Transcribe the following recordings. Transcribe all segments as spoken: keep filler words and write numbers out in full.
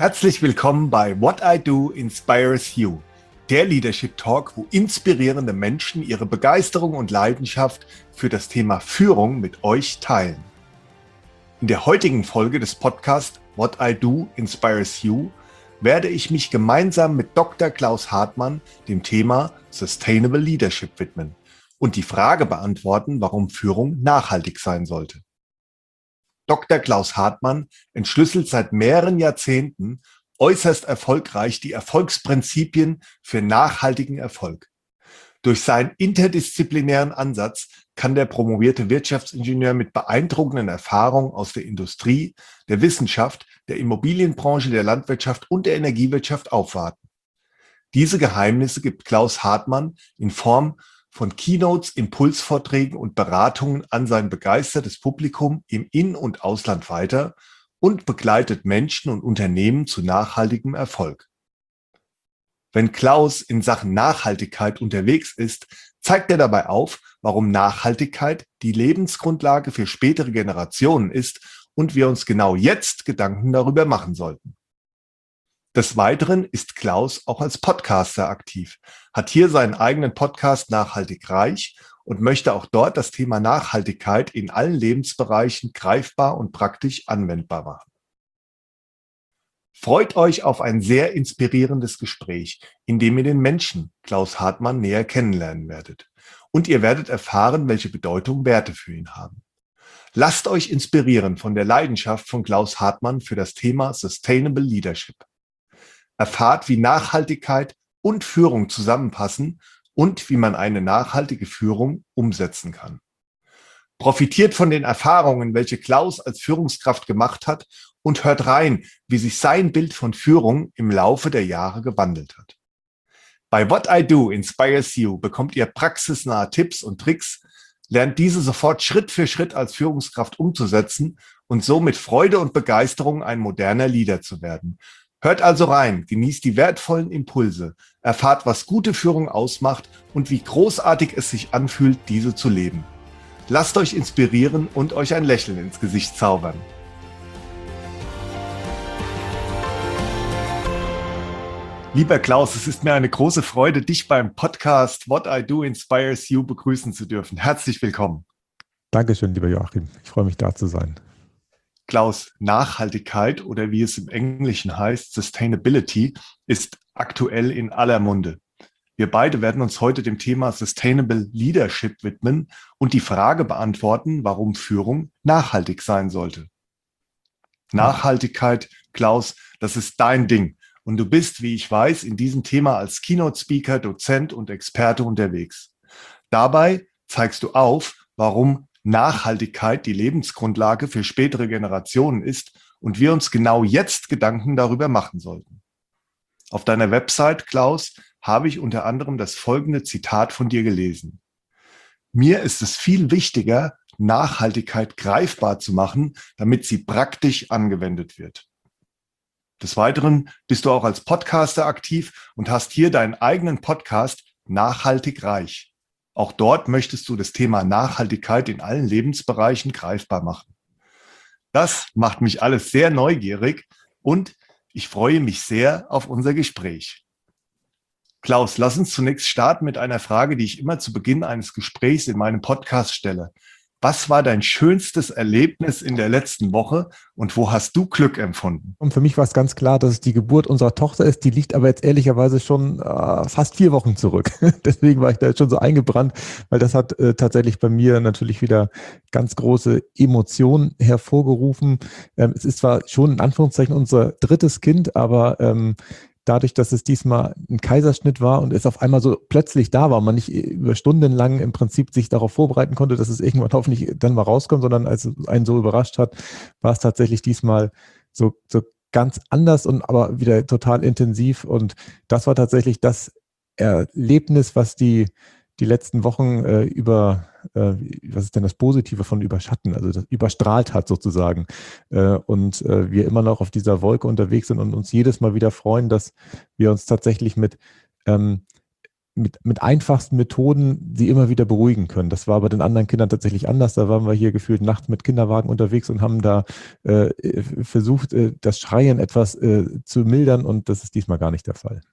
Herzlich willkommen bei What I Do Inspires You, der Leadership Talk, wo inspirierende Menschen ihre Begeisterung und Leidenschaft für das Thema Führung mit euch teilen. In der heutigen Folge des Podcasts What I Do Inspires You werde ich mich gemeinsam mit Doktor Klaus Hartmann dem Thema Sustainable Leadership widmen und die Frage beantworten, warum Führung nachhaltig sein sollte. Doktor Klaus Hartmann entschlüsselt seit mehreren Jahrzehnten äußerst erfolgreich die Erfolgsprinzipien für nachhaltigen Erfolg. Durch seinen interdisziplinären Ansatz kann der promovierte Wirtschaftsingenieur mit beeindruckenden Erfahrungen aus der Industrie, der Wissenschaft, der Immobilienbranche, der Landwirtschaft und der Energiewirtschaft aufwarten. Diese Geheimnisse gibt Klaus Hartmann in Form von Keynotes, Impulsvorträgen und Beratungen an sein begeistertes Publikum im In- und Ausland weiter und begleitet Menschen und Unternehmen zu nachhaltigem Erfolg. Wenn Klaus in Sachen Nachhaltigkeit unterwegs ist, zeigt er dabei auf, warum Nachhaltigkeit die Lebensgrundlage für spätere Generationen ist und wir uns genau jetzt Gedanken darüber machen sollten. Des Weiteren ist Klaus auch als Podcaster aktiv, hat hier seinen eigenen Podcast Nachhaltig Reich und möchte auch dort das Thema Nachhaltigkeit in allen Lebensbereichen greifbar und praktisch anwendbar machen. Freut euch auf ein sehr inspirierendes Gespräch, in dem ihr den Menschen Klaus Hartmann näher kennenlernen werdet. Und ihr werdet erfahren, welche Bedeutung Werte für ihn haben. Lasst euch inspirieren von der Leidenschaft von Klaus Hartmann für das Thema Sustainable Leadership. Erfahrt, wie Nachhaltigkeit und Führung zusammenpassen und wie man eine nachhaltige Führung umsetzen kann. Profitiert von den Erfahrungen, welche Klaus als Führungskraft gemacht hat und hört rein, wie sich sein Bild von Führung im Laufe der Jahre gewandelt hat. Bei What I Do Inspires You bekommt ihr praxisnahe Tipps und Tricks, lernt diese sofort Schritt für Schritt als Führungskraft umzusetzen und so mit Freude und Begeisterung ein moderner Leader zu werden. Hört also rein, genießt die wertvollen Impulse, erfahrt, was gute Führung ausmacht und wie großartig es sich anfühlt, diese zu leben. Lasst euch inspirieren und euch ein Lächeln ins Gesicht zaubern. Lieber Klaus, es ist mir eine große Freude, dich beim Podcast What I Do Inspires You begrüßen zu dürfen. Herzlich willkommen. Dankeschön, lieber Joachim. Ich freue mich, da zu sein. Klaus, Nachhaltigkeit oder wie es im Englischen heißt, Sustainability, ist aktuell in aller Munde. Wir beide werden uns heute dem Thema Sustainable Leadership widmen und die Frage beantworten, warum Führung nachhaltig sein sollte. Nachhaltigkeit, Klaus, das ist dein Ding. Und du bist, wie ich weiß, in diesem Thema als Keynote-Speaker, Dozent und Experte unterwegs. Dabei zeigst du auf, warum Nachhaltigkeit die Lebensgrundlage für spätere Generationen ist und wir uns genau jetzt Gedanken darüber machen sollten. Auf deiner Website, Klaus, habe ich unter anderem das folgende Zitat von dir gelesen. Mir ist es viel wichtiger, Nachhaltigkeit greifbar zu machen, damit sie praktisch angewendet wird. Des Weiteren bist du auch als Podcaster aktiv und hast hier deinen eigenen Podcast Nachhaltig Reich. Auch dort möchtest du das Thema Nachhaltigkeit in allen Lebensbereichen greifbar machen. Das macht mich alles sehr neugierig und ich freue mich sehr auf unser Gespräch. Klaus, lass uns zunächst starten mit einer Frage, die ich immer zu Beginn eines Gesprächs in meinem Podcast stelle. Was war dein schönstes Erlebnis in der letzten Woche und wo hast du Glück empfunden? Und für mich war es ganz klar, dass es die Geburt unserer Tochter ist. Die liegt aber jetzt ehrlicherweise schon äh, fast vier Wochen zurück. Deswegen war ich da jetzt schon so eingebrannt, weil das hat äh, tatsächlich bei mir natürlich wieder ganz große Emotionen hervorgerufen. Ähm, es ist zwar schon in Anführungszeichen unser drittes Kind, aber ähm, dadurch, dass es diesmal ein Kaiserschnitt war und es auf einmal so plötzlich da war, man nicht über Stunden lang im Prinzip sich darauf vorbereiten konnte, dass es irgendwann hoffentlich dann mal rauskommt, sondern als es einen so überrascht hat, war es tatsächlich diesmal so, so ganz anders und aber wieder total intensiv. Und das war tatsächlich das Erlebnis, was die die letzten Wochen äh, über, äh, was ist denn das Positive von überschatten, also das überstrahlt hat sozusagen. Äh, und äh, wir immer noch auf dieser Wolke unterwegs sind und uns jedes Mal wieder freuen, dass wir uns tatsächlich mit ähm, mit, mit einfachsten Methoden sie immer wieder beruhigen können. Das war bei den anderen Kindern tatsächlich anders. Da waren wir hier gefühlt nachts mit Kinderwagen unterwegs und haben da äh, versucht, äh, das Schreien etwas äh, zu mildern, und das ist diesmal gar nicht der Fall.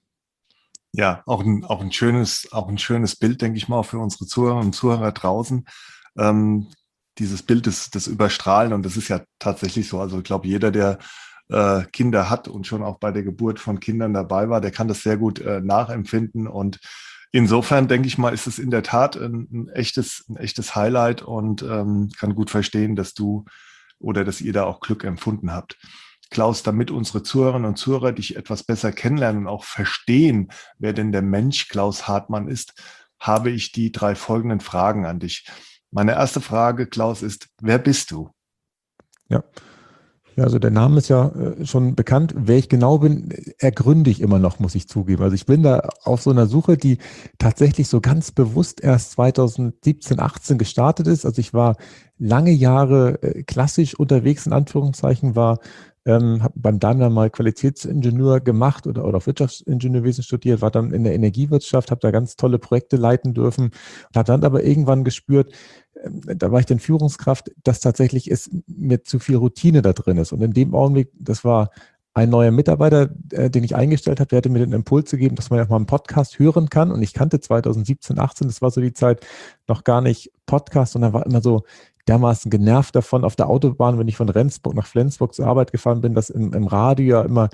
Ja, auch ein, auch ein schönes, auch ein schönes Bild, denke ich mal, auch für unsere Zuhörer und Zuhörer draußen. Ähm, dieses Bild des, des Überstrahlen, und das ist ja tatsächlich so. Also ich glaube, jeder, der äh, Kinder hat und schon auch bei der Geburt von Kindern dabei war, der kann das sehr gut äh, nachempfinden. Und insofern, denke ich mal, ist es in der Tat ein, ein echtes, ein echtes Highlight, und ähm, kann gut verstehen, dass du oder dass ihr da auch Glück empfunden habt. Klaus, damit unsere Zuhörerinnen und Zuhörer dich etwas besser kennenlernen und auch verstehen, wer denn der Mensch Klaus Hartmann ist, habe ich die drei folgenden Fragen an dich. Meine erste Frage, Klaus, ist: Wer bist du? Ja. Ja, also der Name ist ja äh, schon bekannt. Wer ich genau bin, ergründe ich immer noch, muss ich zugeben. Also ich bin da auf so einer Suche, die tatsächlich so ganz bewusst erst zweitausendsiebzehn, achtzehn gestartet ist. Also ich war lange Jahre äh, klassisch unterwegs, in Anführungszeichen, war ähm, habe beim Daimler mal Qualitätsingenieur gemacht oder, oder auf Wirtschaftsingenieurwesen studiert, war dann in der Energiewirtschaft, habe da ganz tolle Projekte leiten dürfen und habe dann aber irgendwann gespürt, da war ich dann Führungskraft, dass tatsächlich es mir zu viel Routine da drin ist. Und in dem Augenblick, das war ein neuer Mitarbeiter, äh, den ich eingestellt habe, der hatte mir den Impuls gegeben, dass man ja auch mal einen Podcast hören kann. Und ich kannte zweitausendsiebzehn, achtzehn, das war so die Zeit, noch gar nicht Podcast, sondern war immer so dermaßen genervt davon auf der Autobahn, wenn ich von Rendsburg nach Flensburg zur Arbeit gefahren bin, dass im, im Radio ja immer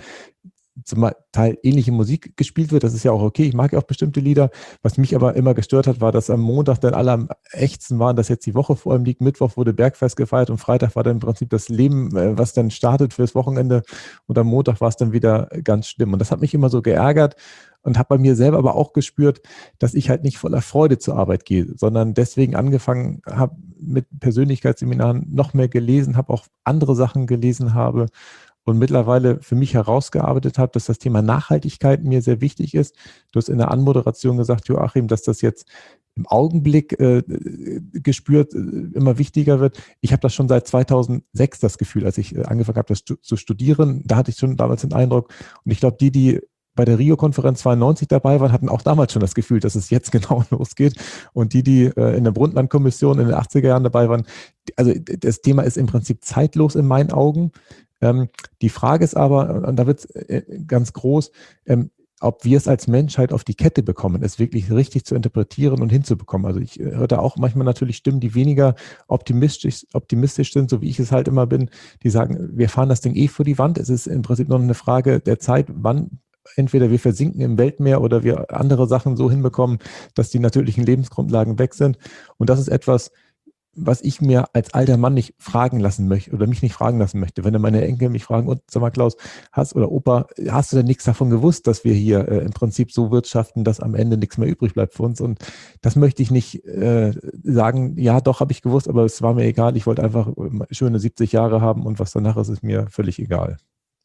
zum Teil ähnliche Musik gespielt wird. Das ist ja auch okay. Ich mag ja auch bestimmte Lieder. Was mich aber immer gestört hat, war, dass am Montag dann alle am ächzen waren, dass jetzt die Woche vor ihm liegt. Mittwoch wurde Bergfest gefeiert und Freitag war dann im Prinzip das Leben, was dann startet fürs Wochenende. Und am Montag war es dann wieder ganz schlimm. Und das hat mich immer so geärgert und habe bei mir selber aber auch gespürt, dass ich halt nicht voller Freude zur Arbeit gehe, sondern deswegen angefangen habe mit Persönlichkeitsseminaren, noch mehr gelesen, habe auch andere Sachen gelesen habe und mittlerweile für mich herausgearbeitet habe, dass das Thema Nachhaltigkeit mir sehr wichtig ist. Du hast in der Anmoderation gesagt, Joachim, dass das jetzt im Augenblick äh, gespürt äh, immer wichtiger wird. Ich habe das schon seit zweitausendsechs das Gefühl, als ich äh, angefangen habe, das stu- zu studieren. Da hatte ich schon damals den Eindruck. Und ich glaube, die, die bei der Rio-Konferenz zweiundneunzig dabei waren, hatten auch damals schon das Gefühl, dass es jetzt genau losgeht. Und die, die äh, in der Brundtland-Kommission in den achtziger Jahren dabei waren, also das Thema ist im Prinzip zeitlos in meinen Augen. Ähm, die Frage ist aber, und da wird es äh, ganz groß, ähm, ob wir es als Menschheit auf die Kette bekommen, es wirklich richtig zu interpretieren und hinzubekommen. Also ich äh, höre da auch manchmal natürlich Stimmen, die weniger optimistisch, optimistisch sind, so wie ich es halt immer bin, die sagen, wir fahren das Ding eh vor die Wand. Es ist im Prinzip nur eine Frage der Zeit, wann entweder wir versinken im Weltmeer oder wir andere Sachen so hinbekommen, dass die natürlichen Lebensgrundlagen weg sind. Und das ist etwas, was ich mir als alter Mann nicht fragen lassen möchte oder mich nicht fragen lassen möchte. Wenn dann meine Enkel mich fragen, und sag mal, Klaus, hast oder Opa, hast du denn nichts davon gewusst, dass wir hier äh, im Prinzip so wirtschaften, dass am Ende nichts mehr übrig bleibt für uns? Und das möchte ich nicht äh, sagen, ja, doch, habe ich gewusst, aber es war mir egal. Ich wollte einfach schöne siebzig Jahre haben und was danach ist, ist mir völlig egal.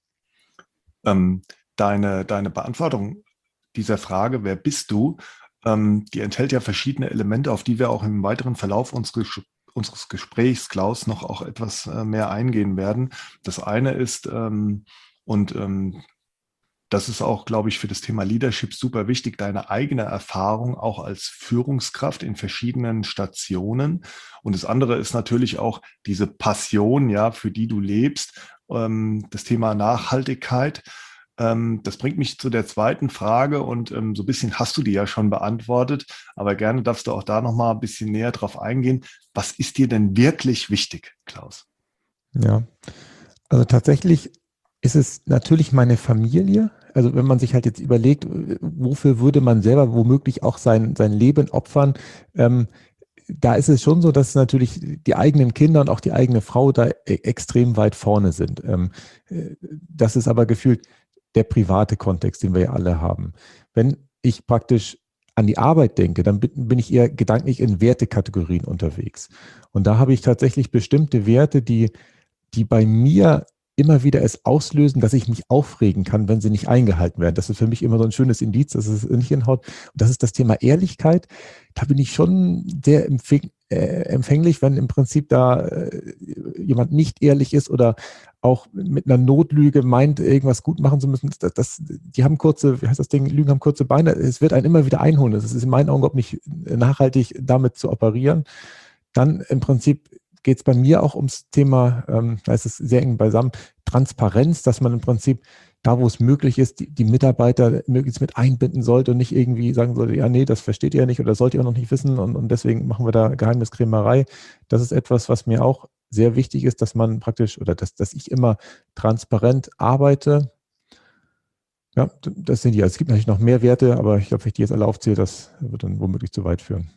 Ähm, deine, deine Beantwortung dieser Frage, wer bist du, ähm, die enthält ja verschiedene Elemente, auf die wir auch im weiteren Verlauf unseres unseres Gesprächs, Klaus, noch auch etwas äh, mehr eingehen werden. Das eine ist, ähm, und ähm, das ist auch, glaube ich, für das Thema Leadership super wichtig, deine eigene Erfahrung auch als Führungskraft in verschiedenen Stationen. Und das andere ist natürlich auch diese Passion, ja, für die du lebst, ähm, das Thema Nachhaltigkeit. Ähm, das bringt mich zu der zweiten Frage, und ähm, so ein bisschen hast du die ja schon beantwortet, aber gerne darfst du auch da nochmal ein bisschen näher drauf eingehen. Was ist dir denn wirklich wichtig, Klaus? Ja, also tatsächlich ist es natürlich meine Familie. Also wenn man sich halt jetzt überlegt, wofür würde man selber womöglich auch sein, sein Leben opfern, ähm, da ist es schon so, dass natürlich die eigenen Kinder und auch die eigene Frau da e- extrem weit vorne sind. Ähm, äh, das ist aber gefühlt der private Kontext, den wir ja alle haben. Wenn ich praktisch an die Arbeit denke, dann bin, bin ich eher gedanklich in Wertekategorien unterwegs. Und da habe ich tatsächlich bestimmte Werte, die, die bei mir immer wieder es auslösen, dass ich mich aufregen kann, wenn sie nicht eingehalten werden. Das ist für mich immer so ein schönes Indiz, dass es nicht hinhaut. Und das ist das Thema Ehrlichkeit. Da bin ich schon sehr empfäng, äh, empfänglich, wenn im Prinzip da äh, jemand nicht ehrlich ist oder auch mit einer Notlüge meint, irgendwas gut machen zu müssen. Das, das, die haben kurze, wie heißt das Ding, Lügen haben kurze Beine. Es wird einen immer wieder einholen. Es ist in meinen Augen überhaupt nicht nachhaltig, damit zu operieren. Dann im Prinzip geht es bei mir auch ums Thema, ähm, da ist es sehr eng beisammen, Transparenz, dass man im Prinzip da, wo es möglich ist, die, die Mitarbeiter möglichst mit einbinden sollte und nicht irgendwie sagen sollte, ja, nee, das versteht ihr ja nicht oder sollt ihr auch noch nicht wissen und, und deswegen machen wir da Geheimniskrämerei. Das ist etwas, was mir auch sehr wichtig ist, dass man praktisch oder dass, dass ich immer transparent arbeite. Ja, das sind die. Also es gibt natürlich noch mehr Werte, aber ich glaube, wenn ich die jetzt alle aufzähle, das wird dann womöglich zu weit führen.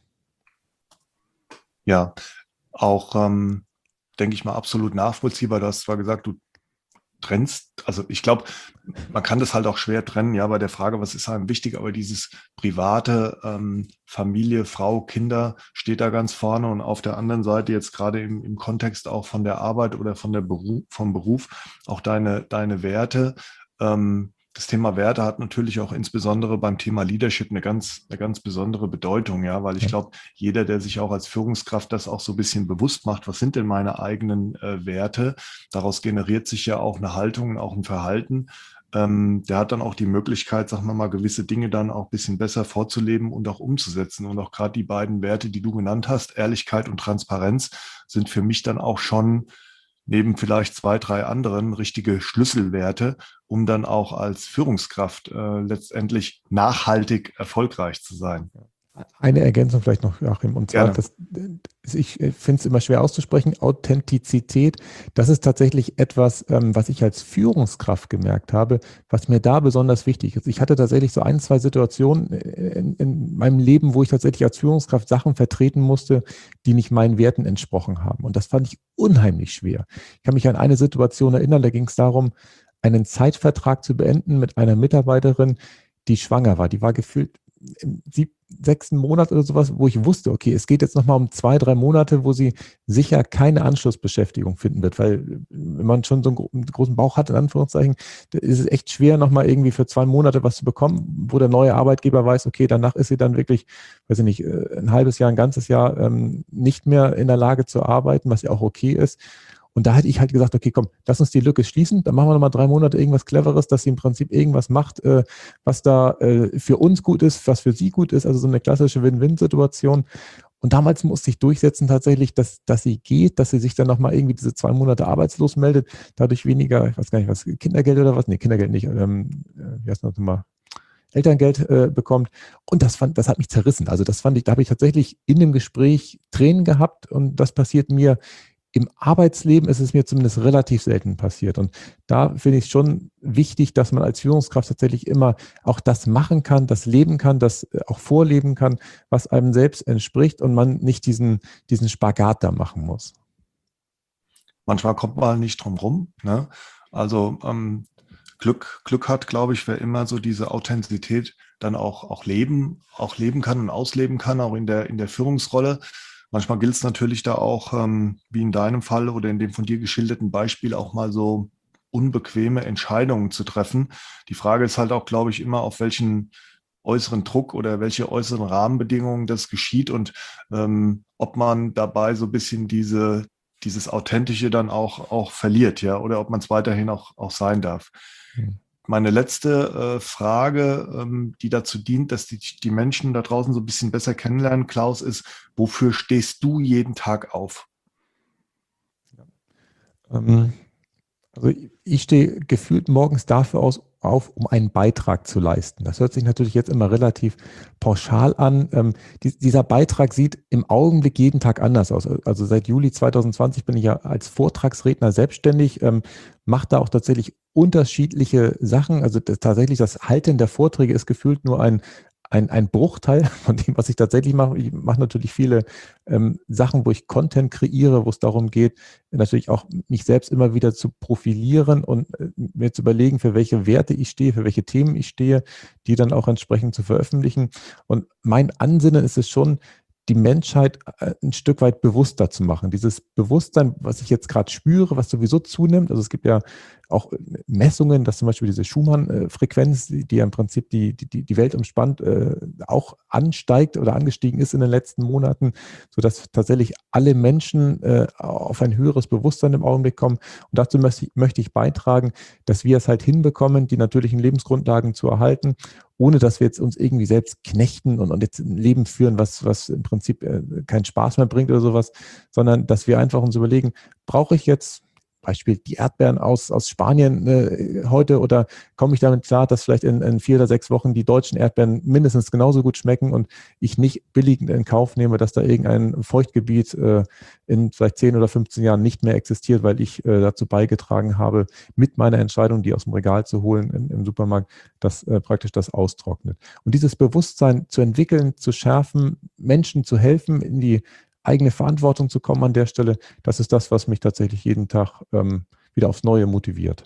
Ja, auch, ähm, denke ich mal, absolut nachvollziehbar. Du hast zwar gesagt, du trennst, also ich glaube, man kann das halt auch schwer trennen, ja, bei der Frage, was ist einem wichtig, aber dieses private, ähm, Familie, Frau, Kinder steht da ganz vorne und auf der anderen Seite jetzt gerade im, im Kontext auch von der Arbeit oder von der Beruf, vom Beruf auch deine, deine Werte. Ähm, das Thema Werte hat natürlich auch insbesondere beim Thema Leadership eine ganz, eine ganz besondere Bedeutung, ja, weil ich glaube, jeder, der sich auch als Führungskraft das auch so ein bisschen bewusst macht, was sind denn meine eigenen äh, Werte, daraus generiert sich ja auch eine Haltung, auch ein Verhalten. Ähm, der hat dann auch die Möglichkeit, sagen wir mal, gewisse Dinge dann auch ein bisschen besser vorzuleben und auch umzusetzen. Und auch gerade die beiden Werte, die du genannt hast, Ehrlichkeit und Transparenz, sind für mich dann auch schon neben vielleicht zwei, drei anderen richtige Schlüsselwerte, um dann auch als Führungskraft äh, letztendlich nachhaltig erfolgreich zu sein. Eine Ergänzung vielleicht noch, Joachim, und zwar, das, ich finde es immer schwer auszusprechen, Authentizität, das ist tatsächlich etwas, ähm, was ich als Führungskraft gemerkt habe, was mir da besonders wichtig ist. Ich hatte tatsächlich so ein, zwei Situationen in, in meinem Leben, wo ich tatsächlich als Führungskraft Sachen vertreten musste, die nicht meinen Werten entsprochen haben. Und das fand ich unheimlich schwer. Ich kann mich an eine Situation erinnern, da ging es darum, einen Zeitvertrag zu beenden mit einer Mitarbeiterin, die schwanger war. Die war gefühlt im siebten, sechsten Monat oder sowas, wo ich wusste, okay, es geht jetzt nochmal um zwei, drei Monate, wo sie sicher keine Anschlussbeschäftigung finden wird, weil wenn man schon so einen großen Bauch hat, in Anführungszeichen, ist es echt schwer, nochmal irgendwie für zwei Monate was zu bekommen, wo der neue Arbeitgeber weiß, okay, danach ist sie dann wirklich, weiß ich nicht, ein halbes Jahr, ein ganzes Jahr ähm, nicht mehr in der Lage zu arbeiten, was ja auch okay ist. Und da hätte ich halt gesagt, okay, komm, lass uns die Lücke schließen, dann machen wir nochmal drei Monate irgendwas Cleveres, dass sie im Prinzip irgendwas macht, äh, was da äh, für uns gut ist, was für sie gut ist, also so eine klassische Win-Win-Situation. Und damals musste ich durchsetzen tatsächlich, dass, dass sie geht, dass sie sich dann nochmal irgendwie diese zwei Monate arbeitslos meldet, dadurch weniger, ich weiß gar nicht was, Kindergeld oder was? Nee, Kindergeld nicht, ähm, wie heißt das nochmal? Elterngeld äh, bekommt. Und das fand, das hat mich zerrissen. Also das fand ich, da habe ich tatsächlich in dem Gespräch Tränen gehabt und das passiert mir. Im Arbeitsleben ist es mir zumindest relativ selten passiert. Und da finde ich es schon wichtig, dass man als Führungskraft tatsächlich immer auch das machen kann, das leben kann, das auch vorleben kann, was einem selbst entspricht und man nicht diesen, diesen Spagat da machen muss. Manchmal kommt man nicht drum rum, ne? Also ähm, Glück, Glück hat, glaube ich, wer immer so diese Authentizität dann auch, auch leben, auch leben kann und ausleben kann, auch in der, in der Führungsrolle. Manchmal gilt es natürlich da auch, ähm, wie in deinem Fall oder in dem von dir geschilderten Beispiel, auch mal so unbequeme Entscheidungen zu treffen. Die Frage ist halt auch, glaube ich, immer, auf welchen äußeren Druck oder welche äußeren Rahmenbedingungen das geschieht und ähm, ob man dabei so ein bisschen diese, dieses Authentische dann auch, auch verliert, ja, oder ob man es weiterhin auch, auch sein darf. Mhm. Meine letzte äh, Frage, ähm, die dazu dient, dass die, die Menschen da draußen so ein bisschen besser kennenlernen, Klaus, ist, wofür stehst du jeden Tag auf? Ja. Ähm, also ich stehe gefühlt morgens dafür aus, auf, um einen Beitrag zu leisten. Das hört sich natürlich jetzt immer relativ pauschal an. Ähm, die, dieser Beitrag sieht im Augenblick jeden Tag anders aus. Also seit Juli zwanzig zwanzig bin ich ja als Vortragsredner selbstständig, ähm, mache da auch tatsächlich unterschiedliche Sachen. Also das, tatsächlich das Halten der Vorträge ist gefühlt nur ein Ein, ein Bruchteil von dem, was ich tatsächlich mache. Ich mache natürlich viele ähm, Sachen, wo ich Content kreiere, wo es darum geht, natürlich auch mich selbst immer wieder zu profilieren und äh, mir zu überlegen, für welche Werte ich stehe, für welche Themen ich stehe, die dann auch entsprechend zu veröffentlichen. Und mein Ansinnen ist es schon, die Menschheit ein Stück weit bewusster zu machen. Dieses Bewusstsein, was ich jetzt gerade spüre, was sowieso zunimmt. Also es gibt ja auch Messungen, dass zum Beispiel diese Schumann-Frequenz, die ja im Prinzip die, die, die Welt umspannt, äh, auch ansteigt oder angestiegen ist in den letzten Monaten, sodass tatsächlich alle Menschen äh, auf ein höheres Bewusstsein im Augenblick kommen. Und dazu möchte ich, möchte ich beitragen, dass wir es halt hinbekommen, die natürlichen Lebensgrundlagen zu erhalten, ohne dass wir jetzt uns irgendwie selbst knechten und, und jetzt ein Leben führen, was, was im Prinzip äh, keinen Spaß mehr bringt oder sowas, sondern dass wir einfach uns überlegen, brauche ich jetzt Beispiel die Erdbeeren aus, aus Spanien äh, heute oder komme ich damit klar, dass vielleicht in, in vier oder sechs Wochen die deutschen Erdbeeren mindestens genauso gut schmecken und ich nicht billigend in Kauf nehme, dass da irgendein Feuchtgebiet äh, in vielleicht zehn oder fünfzehn Jahren nicht mehr existiert, weil ich äh, dazu beigetragen habe, mit meiner Entscheidung, die aus dem Regal zu holen im, im Supermarkt, dass äh, praktisch das austrocknet. Und dieses Bewusstsein zu entwickeln, zu schärfen, Menschen zu helfen, in die eigene Verantwortung zu kommen an der Stelle, das ist das, was mich tatsächlich jeden Tag ähm, wieder aufs Neue motiviert.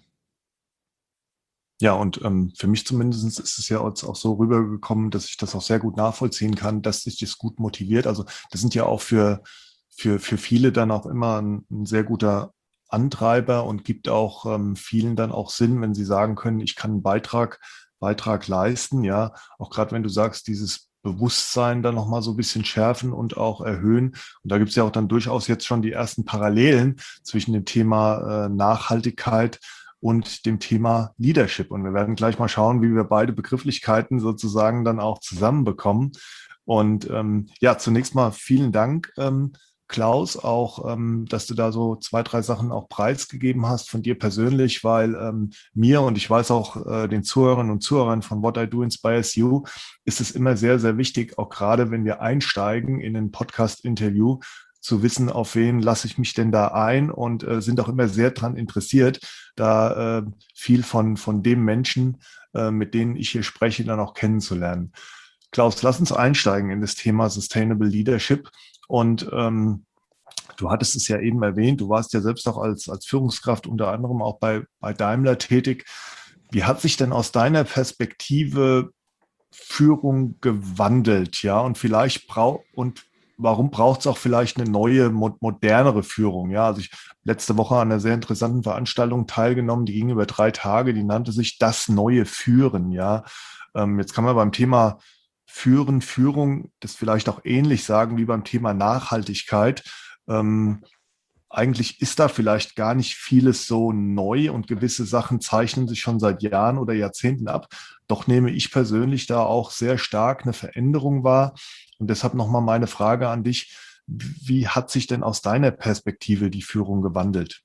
Ja, und ähm, für mich zumindest ist es ja jetzt auch so rübergekommen, dass ich das auch sehr gut nachvollziehen kann, dass sich das gut motiviert. Also das sind ja auch für, für, für viele dann auch immer ein, ein sehr guter Antreiber und gibt auch ähm, vielen dann auch Sinn, wenn sie sagen können, ich kann einen Beitrag, Beitrag leisten. Ja, auch gerade wenn du sagst, dieses Bewusstsein dann nochmal so ein bisschen schärfen und auch erhöhen. Und da gibt es ja auch dann durchaus jetzt schon die ersten Parallelen zwischen dem Thema äh, Nachhaltigkeit und dem Thema Leadership. Und wir werden gleich mal schauen, wie wir beide Begrifflichkeiten sozusagen dann auch zusammenbekommen. Und ähm, ja, zunächst mal vielen Dank, ähm, Klaus, auch, ähm, dass du da so zwei, drei Sachen auch preisgegeben hast von dir persönlich, weil ähm, mir und ich weiß auch äh, den Zuhörern und Zuhörern von What I Do Inspires You ist es immer sehr, sehr wichtig, auch gerade wenn wir einsteigen in ein Podcast-Interview, zu wissen, auf wen lasse ich mich denn da ein und äh, sind auch immer sehr daran interessiert, da äh, viel von, von dem Menschen, äh, mit denen ich hier spreche, dann auch kennenzulernen. Klaus, lass uns einsteigen in das Thema Sustainable Leadership. Und ähm, du hattest es ja eben erwähnt, du warst ja selbst auch als, als Führungskraft unter anderem auch bei, bei Daimler tätig. Wie hat sich denn aus deiner Perspektive Führung gewandelt? Ja, und vielleicht braucht und warum braucht es auch vielleicht eine neue, modernere Führung? Ja, also ich habe letzte Woche an einer sehr interessanten Veranstaltung teilgenommen, die ging über drei Tage, die nannte sich Das neue Führen. Ja, ähm, jetzt kann man beim Thema Führen, Führung, das vielleicht auch ähnlich sagen wie beim Thema Nachhaltigkeit. Ähm, eigentlich ist da vielleicht gar nicht vieles so neu und gewisse Sachen zeichnen sich schon seit Jahren oder Jahrzehnten ab. Doch nehme ich persönlich da auch sehr stark eine Veränderung wahr. Und deshalb nochmal meine Frage an dich. Wie hat sich denn aus deiner Perspektive die Führung gewandelt?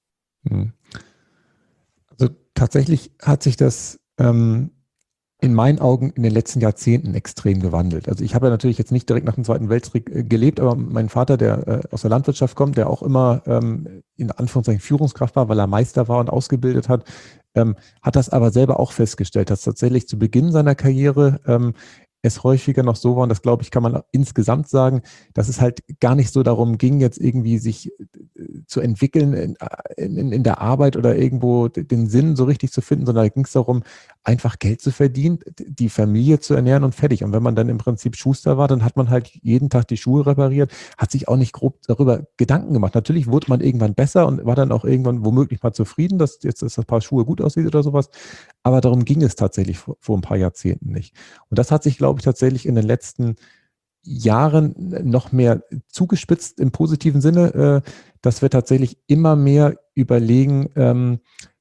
Also tatsächlich hat sich das ähm, in meinen Augen in den letzten Jahrzehnten extrem gewandelt. Also ich habe ja natürlich jetzt nicht direkt nach dem Zweiten Weltkrieg äh, gelebt, aber mein Vater, der äh, aus der Landwirtschaft kommt, der auch immer ähm, in Anführungszeichen Führungskraft war, weil er Meister war und ausgebildet hat, ähm, hat das aber selber auch festgestellt, dass tatsächlich zu Beginn seiner Karriere ähm, es häufiger noch so war, und das glaube ich, kann man insgesamt sagen, dass es halt gar nicht so darum ging, jetzt irgendwie sich zu entwickeln in, in, in der Arbeit oder irgendwo den Sinn so richtig zu finden, sondern da ging es darum, einfach Geld zu verdienen, die Familie zu ernähren und fertig. Und wenn man dann im Prinzip Schuster war, dann hat man halt jeden Tag die Schuhe repariert, hat sich auch nicht grob darüber Gedanken gemacht. Natürlich wurde man irgendwann besser und war dann auch irgendwann womöglich mal zufrieden, dass jetzt das Paar Schuhe gut aussieht oder sowas. Aber darum ging es tatsächlich vor, vor ein paar Jahrzehnten nicht. Und das hat sich, glaube ich, tatsächlich in den letzten Jahren noch mehr zugespitzt im positiven Sinne, äh, dass wir tatsächlich immer mehr überlegen, ähm,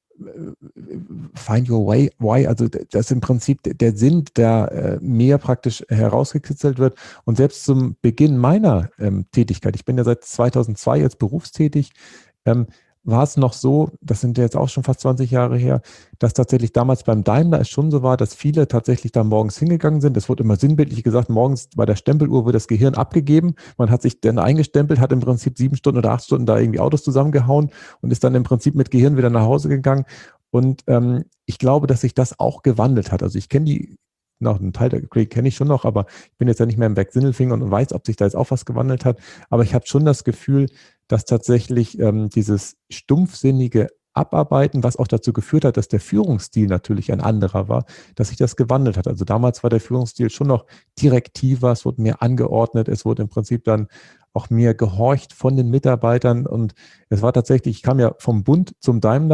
find your way, why, also dass im Prinzip der Sinn, der äh, mehr praktisch herausgekitzelt wird. Und selbst zum Beginn meiner ähm, Tätigkeit, ich bin ja seit zweitausendzwei jetzt berufstätig, ähm, war es noch so, das sind jetzt auch schon fast zwanzig Jahre her, dass tatsächlich damals beim Daimler es schon so war, dass viele tatsächlich da morgens hingegangen sind. Es wurde immer sinnbildlich gesagt, morgens bei der Stempeluhr wird das Gehirn abgegeben. Man hat sich dann eingestempelt, hat im Prinzip sieben Stunden oder acht Stunden da irgendwie Autos zusammengehauen und ist dann im Prinzip mit Gehirn wieder nach Hause gegangen. Und ähm, ich glaube, dass sich das auch gewandelt hat. Also ich kenne die, noch einen Teil der Kollegen kenne ich schon noch, aber ich bin jetzt ja nicht mehr im Berg-Sindelfingen und weiß, ob sich da jetzt auch was gewandelt hat. Aber ich habe schon das Gefühl, dass tatsächlich ähm, dieses stumpfsinnige Abarbeiten, was auch dazu geführt hat, dass der Führungsstil natürlich ein anderer war, dass sich das gewandelt hat. Also damals war der Führungsstil schon noch direktiver, es wurde mehr angeordnet, es wurde im Prinzip dann auch mehr gehorcht von den Mitarbeitern und es war tatsächlich, ich kam ja vom Bund zum Daimler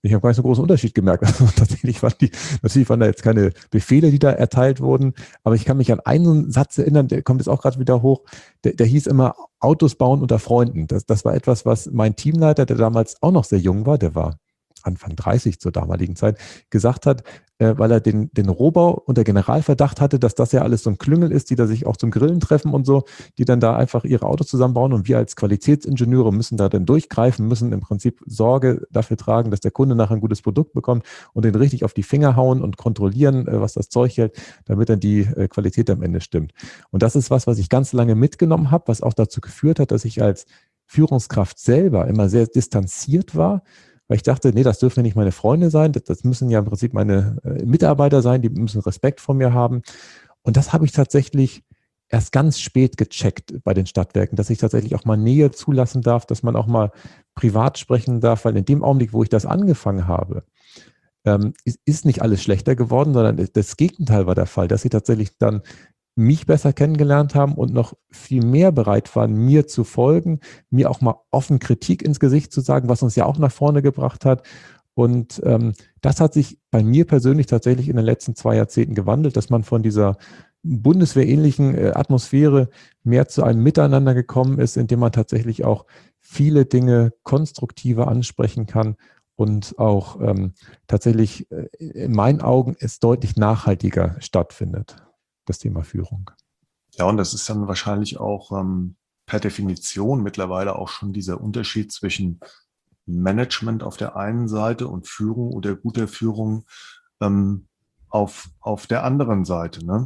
Ich habe gar nicht so einen großen Unterschied gemerkt. Also tatsächlich waren die, natürlich waren da jetzt keine Befehle, die da erteilt wurden, aber ich kann mich an einen Satz erinnern, der kommt jetzt auch gerade wieder hoch, der, der hieß immer Autos bauen unter Freunden. Das, das war etwas, was mein Teamleiter, der damals auch noch sehr jung war, der war Anfang dreißig zur damaligen Zeit, gesagt hat, äh, weil er den, den Rohbau unter Generalverdacht hatte, dass das ja alles so ein Klüngel ist, die da sich auch zum Grillen treffen und so, die dann da einfach ihre Autos zusammenbauen und wir als Qualitätsingenieure müssen da dann durchgreifen, müssen im Prinzip Sorge dafür tragen, dass der Kunde nachher ein gutes Produkt bekommt und den richtig auf die Finger hauen und kontrollieren, äh, was das Zeug hält, damit dann die äh, Qualität am Ende stimmt. Und das ist was, was ich ganz lange mitgenommen habe, was auch dazu geführt hat, dass ich als Führungskraft selber immer sehr distanziert war, weil ich dachte, nee, das dürfen ja nicht meine Freunde sein, das, das müssen ja im Prinzip meine äh, Mitarbeiter sein, die müssen Respekt vor mir haben. Und das habe ich tatsächlich erst ganz spät gecheckt bei den Stadtwerken, dass ich tatsächlich auch mal Nähe zulassen darf, dass man auch mal privat sprechen darf, weil in dem Augenblick, wo ich das angefangen habe, ähm, ist, ist nicht alles schlechter geworden, sondern das Gegenteil war der Fall, dass sie tatsächlich dann mich besser kennengelernt haben und noch viel mehr bereit waren, mir zu folgen, mir auch mal offen Kritik ins Gesicht zu sagen, was uns ja auch nach vorne gebracht hat. Und ähm, das hat sich bei mir persönlich tatsächlich in den letzten zwei Jahrzehnten gewandelt, dass man von dieser bundeswehrähnlichen äh, Atmosphäre mehr zu einem Miteinander gekommen ist, in dem man tatsächlich auch viele Dinge konstruktiver ansprechen kann und auch ähm, tatsächlich äh, in meinen Augen es deutlich nachhaltiger stattfindet. Das Thema Führung. Ja, und das ist dann wahrscheinlich auch ähm, per Definition mittlerweile auch schon dieser Unterschied zwischen Management auf der einen Seite und Führung oder guter Führung ähm, auf, auf der anderen Seite. Ne?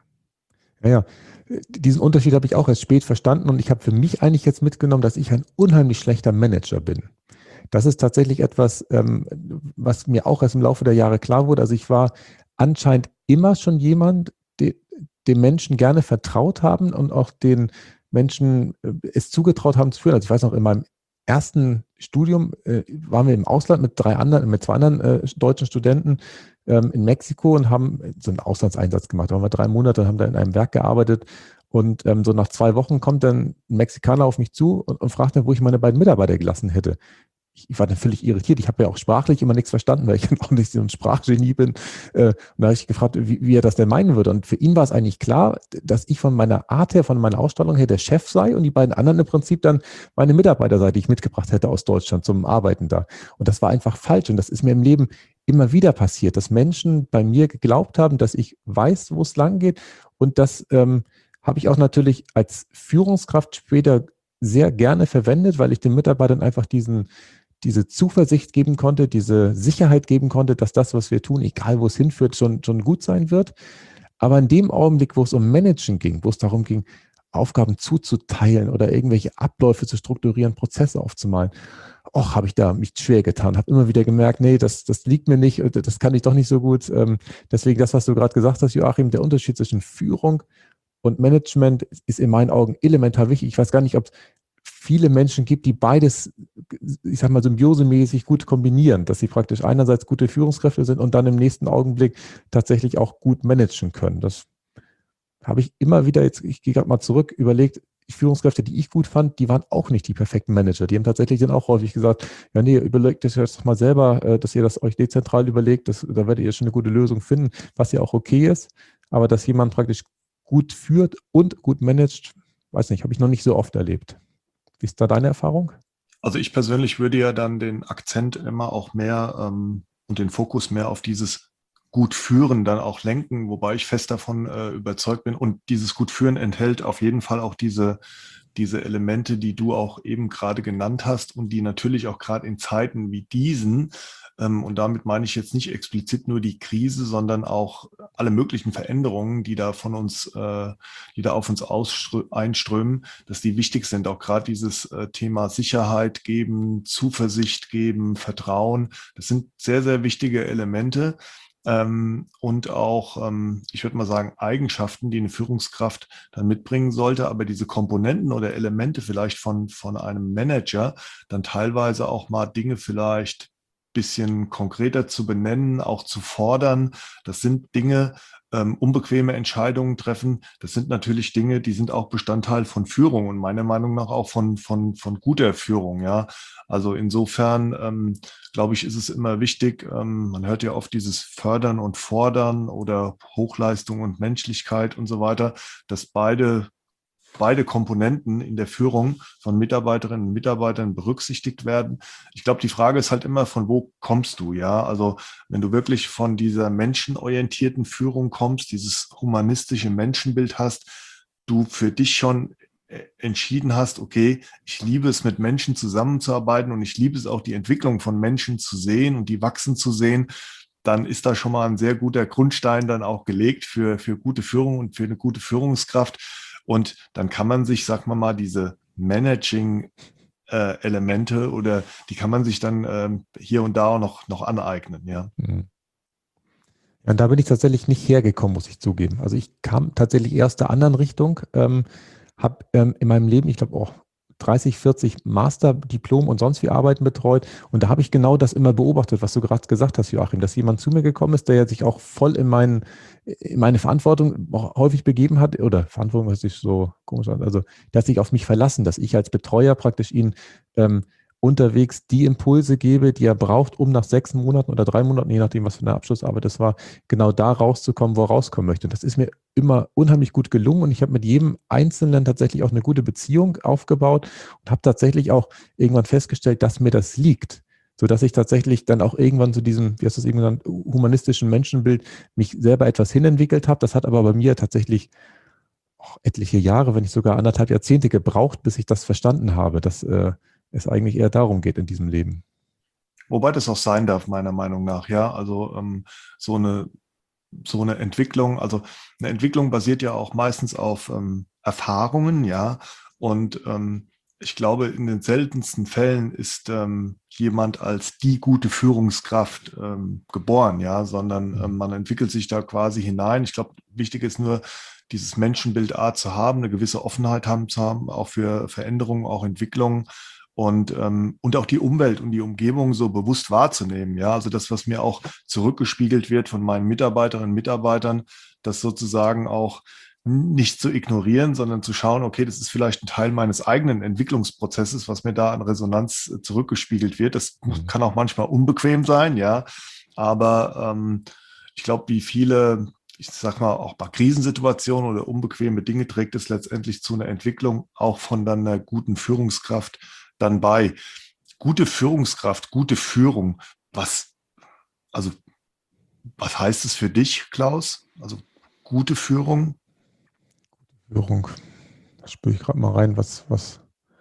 Ja, ja. Diesen Unterschied habe ich auch erst spät verstanden und ich habe für mich eigentlich jetzt mitgenommen, dass ich ein unheimlich schlechter Manager bin. Das ist tatsächlich etwas, ähm, was mir auch erst im Laufe der Jahre klar wurde. Also ich war anscheinend immer schon jemand, die, dem Menschen gerne vertraut haben und auch den Menschen äh, es zugetraut haben zu führen. Also ich weiß noch, in meinem ersten Studium äh, waren wir im Ausland mit drei anderen, mit zwei anderen äh, deutschen Studenten ähm, in Mexiko und haben so einen Auslandseinsatz gemacht. Da waren wir drei Monate und haben da in einem Werk gearbeitet. Und ähm, so nach zwei Wochen kommt dann ein Mexikaner auf mich zu und, und fragt dann, wo ich meine beiden Mitarbeiter gelassen hätte. Ich war dann völlig irritiert. Ich habe ja auch sprachlich immer nichts verstanden, weil ich auch nicht so ein Sprachgenie bin. Und da habe ich gefragt, wie, wie er das denn meinen würde. Und für ihn war es eigentlich klar, dass ich von meiner Art her, von meiner Ausstrahlung her der Chef sei und die beiden anderen im Prinzip dann meine Mitarbeiter sei, die ich mitgebracht hätte aus Deutschland zum Arbeiten da. Und das war einfach falsch. Und das ist mir im Leben immer wieder passiert, dass Menschen bei mir geglaubt haben, dass ich weiß, wo es lang geht. Und das ähm, habe ich auch natürlich als Führungskraft später sehr gerne verwendet, weil ich den Mitarbeitern einfach diesen diese Zuversicht geben konnte, diese Sicherheit geben konnte, dass das, was wir tun, egal wo es hinführt, schon, schon gut sein wird. Aber in dem Augenblick, wo es um Managen ging, wo es darum ging, Aufgaben zuzuteilen oder irgendwelche Abläufe zu strukturieren, Prozesse aufzumalen, och, habe ich da mich schwer getan, habe immer wieder gemerkt, nee, das, das liegt mir nicht, das kann ich doch nicht so gut. Deswegen das, was du gerade gesagt hast, Joachim, der Unterschied zwischen Führung und Management ist in meinen Augen elementar wichtig. Ich weiß gar nicht, ob es viele Menschen gibt, die beides, ich sag mal, symbiosemäßig gut kombinieren, dass sie praktisch einerseits gute Führungskräfte sind und dann im nächsten Augenblick tatsächlich auch gut managen können. Das habe ich immer wieder, jetzt, ich gehe gerade mal zurück, überlegt, die Führungskräfte, die ich gut fand, die waren auch nicht die perfekten Manager. Die haben tatsächlich dann auch häufig gesagt, ja nee, überlegt das jetzt doch mal selber, dass ihr das euch dezentral überlegt, das, da werdet ihr schon eine gute Lösung finden, was ja auch okay ist. Aber dass jemand praktisch gut führt und gut managt, weiß nicht, habe ich noch nicht so oft erlebt. Wie ist da deine Erfahrung? Also ich persönlich würde ja dann den Akzent immer auch mehr ähm, und den Fokus mehr auf dieses gut führen dann auch lenken, wobei ich fest davon äh, überzeugt bin. Und dieses gut führen enthält auf jeden Fall auch diese, diese Elemente, die du auch eben gerade genannt hast und die natürlich auch gerade in Zeiten wie diesen, ähm, und damit meine ich jetzt nicht explizit nur die Krise, sondern auch alle möglichen Veränderungen, die da von uns, äh, die da auf uns einströmen, dass die wichtig sind. Auch gerade dieses äh, Thema Sicherheit geben, Zuversicht geben, Vertrauen. Das sind sehr, sehr wichtige Elemente. Ähm, und auch, ähm, ich würde mal sagen, Eigenschaften, die eine Führungskraft dann mitbringen sollte, aber diese Komponenten oder Elemente vielleicht von, von einem Manager dann teilweise auch mal Dinge vielleicht bisschen konkreter zu benennen, auch zu fordern. Das sind Dinge, ähm, unbequeme Entscheidungen treffen. Das sind natürlich Dinge, die sind auch Bestandteil von Führung und meiner Meinung nach auch von, von, von guter Führung. Ja, also insofern, ähm, glaube ich, ist es immer wichtig. Ähm, man hört ja oft dieses Fördern und Fordern oder Hochleistung und Menschlichkeit und so weiter, dass beide beide Komponenten in der Führung von Mitarbeiterinnen und Mitarbeitern berücksichtigt werden. Ich glaube, die Frage ist halt immer, von wo kommst du, ja? Also wenn du wirklich von dieser menschenorientierten Führung kommst, dieses humanistische Menschenbild hast, du für dich schon entschieden hast, okay, ich liebe es, mit Menschen zusammenzuarbeiten und ich liebe es auch, die Entwicklung von Menschen zu sehen und die wachsen zu sehen, dann ist da schon mal ein sehr guter Grundstein dann auch gelegt für, für gute Führung und für eine gute Führungskraft. Und dann kann man sich, sag mal mal, diese Managing-Elemente äh, oder die kann man sich dann ähm, hier und da auch noch, noch aneignen, ja. Mhm. Ja, und da bin ich tatsächlich nicht hergekommen, muss ich zugeben. Also ich kam tatsächlich eher aus der anderen Richtung, ähm, habe ähm, in meinem Leben, ich glaube auch dreißig, vierzig Masterdiplom und sonst wie Arbeiten betreut. Und da habe ich genau das immer beobachtet, was du gerade gesagt hast, Joachim, dass jemand zu mir gekommen ist, der ja sich auch voll in, mein, in meine Verantwortung auch häufig begeben hat, oder Verantwortung, was sich so komisch an, also der hat sich auf mich verlassen, dass ich als Betreuer praktisch ihn ähm, unterwegs die Impulse gebe, die er braucht, um nach sechs Monaten oder drei Monaten, je nachdem, was für eine Abschlussarbeit das war, genau da rauszukommen, wo er rauskommen möchte. Und das ist mir immer unheimlich gut gelungen und ich habe mit jedem Einzelnen tatsächlich auch eine gute Beziehung aufgebaut und habe tatsächlich auch irgendwann festgestellt, dass mir das liegt, sodass ich tatsächlich dann auch irgendwann zu diesem, wie hast du es eben genannt, humanistischen Menschenbild mich selber etwas hinentwickelt habe. Das hat aber bei mir tatsächlich auch etliche Jahre, wenn nicht sogar anderthalb Jahrzehnte gebraucht, bis ich das verstanden habe, dass äh, es eigentlich eher darum geht in diesem Leben. Wobei das auch sein darf, meiner Meinung nach, ja. Also ähm, so eine, so eine Entwicklung, also eine Entwicklung basiert ja auch meistens auf ähm, Erfahrungen, ja. Und ähm, ich glaube, in den seltensten Fällen ist ähm, jemand als die gute Führungskraft ähm, geboren, ja, sondern ähm, man entwickelt sich da quasi hinein. Ich glaube, wichtig ist nur, dieses Menschenbild A zu haben, eine gewisse Offenheit haben zu haben, auch für Veränderungen, auch Entwicklungen und, ähm, und auch die Umwelt und die Umgebung so bewusst wahrzunehmen. Ja, also das, was mir auch zurückgespiegelt wird von meinen Mitarbeiterinnen und Mitarbeitern, das sozusagen auch nicht zu ignorieren, sondern zu schauen, okay, das ist vielleicht ein Teil meines eigenen Entwicklungsprozesses, was mir da an Resonanz zurückgespiegelt wird. Das Mhm. kann auch manchmal unbequem sein, ja, aber ähm, ich glaube, wie viele, ich sag mal, auch bei Krisensituationen oder unbequeme Dinge trägt es letztendlich zu einer Entwicklung auch von dann einer guten Führungskraft dann bei. Gute Führungskraft, gute Führung, was, also, was heißt es für dich, Klaus? Also, gute Führung? Führung. Da spüre ich gerade mal rein, was, was,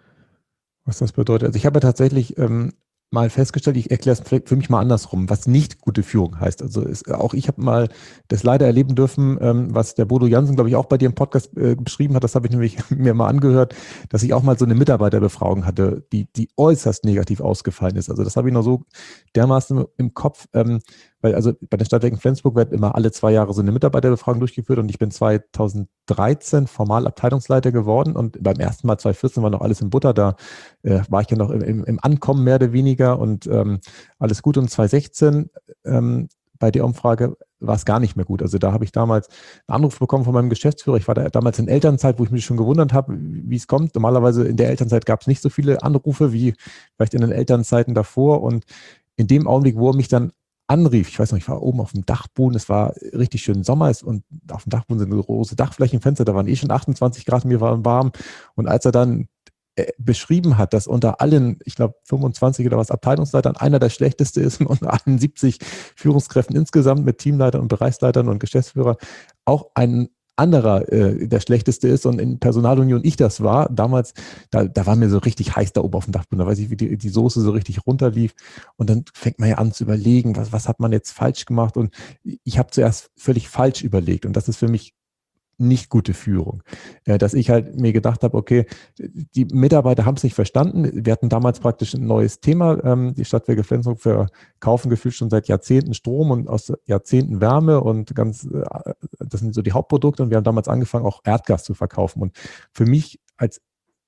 was das bedeutet. Also ich habe ja tatsächlich ähm, mal festgestellt, ich erkläre es für mich mal andersrum, was nicht gute Führung heißt. Also ist, auch ich habe mal das leider erleben dürfen, ähm, was der Bodo Jansen, glaube ich, auch bei dir im Podcast äh, beschrieben hat. Das habe ich nämlich mir mal angehört, dass ich auch mal so eine Mitarbeiterbefragung hatte, die, die äußerst negativ ausgefallen ist. Also das habe ich noch so dermaßen im Kopf, ähm, weil also bei den Stadtwerken Flensburg wird immer alle zwei Jahre so eine Mitarbeiterbefragung durchgeführt und ich bin zweitausenddreizehn formal Abteilungsleiter geworden und beim ersten Mal zweitausendvierzehn war noch alles in Butter, da äh, war ich ja noch im, im Ankommen mehr oder weniger und ähm, alles gut. Und zweitausendsechzehn ähm, bei der Umfrage war es gar nicht mehr gut. Also da habe ich damals einen Anruf bekommen von meinem Geschäftsführer. Ich war da damals in Elternzeit, wo ich mich schon gewundert habe, wie es kommt. Normalerweise in der Elternzeit gab es nicht so viele Anrufe wie vielleicht in den Elternzeiten davor. Und in dem Augenblick, wo er mich dann anrief, ich weiß noch, ich war oben auf dem Dachboden, es war richtig schön Sommer und auf dem Dachboden sind große Dachflächenfenster, da waren eh schon achtundzwanzig Grad, mir war warm. Und als er dann beschrieben hat, dass unter allen, ich glaube fünfundzwanzig oder was Abteilungsleitern einer der schlechteste ist und unter allen siebzig Führungskräften insgesamt mit Teamleitern und Bereichsleitern und Geschäftsführer auch ein anderer äh, der schlechteste ist und in Personalunion ich das war, damals, da, da war mir so richtig heiß da oben auf dem Dachboden, da weiß ich, wie die, die Soße so richtig runterlief und dann fängt man ja an zu überlegen, was, was hat man jetzt falsch gemacht und ich habe zuerst völlig falsch überlegt und das ist für mich nicht gute Führung. Dass ich halt mir gedacht habe, okay, die Mitarbeiter haben es nicht verstanden. Wir hatten damals praktisch ein neues Thema. Die Stadtwerke Flensburg verkaufen gefühlt schon seit Jahrzehnten Strom und aus Jahrzehnten Wärme und ganz, das sind so die Hauptprodukte und wir haben damals angefangen, auch Erdgas zu verkaufen. Und für mich als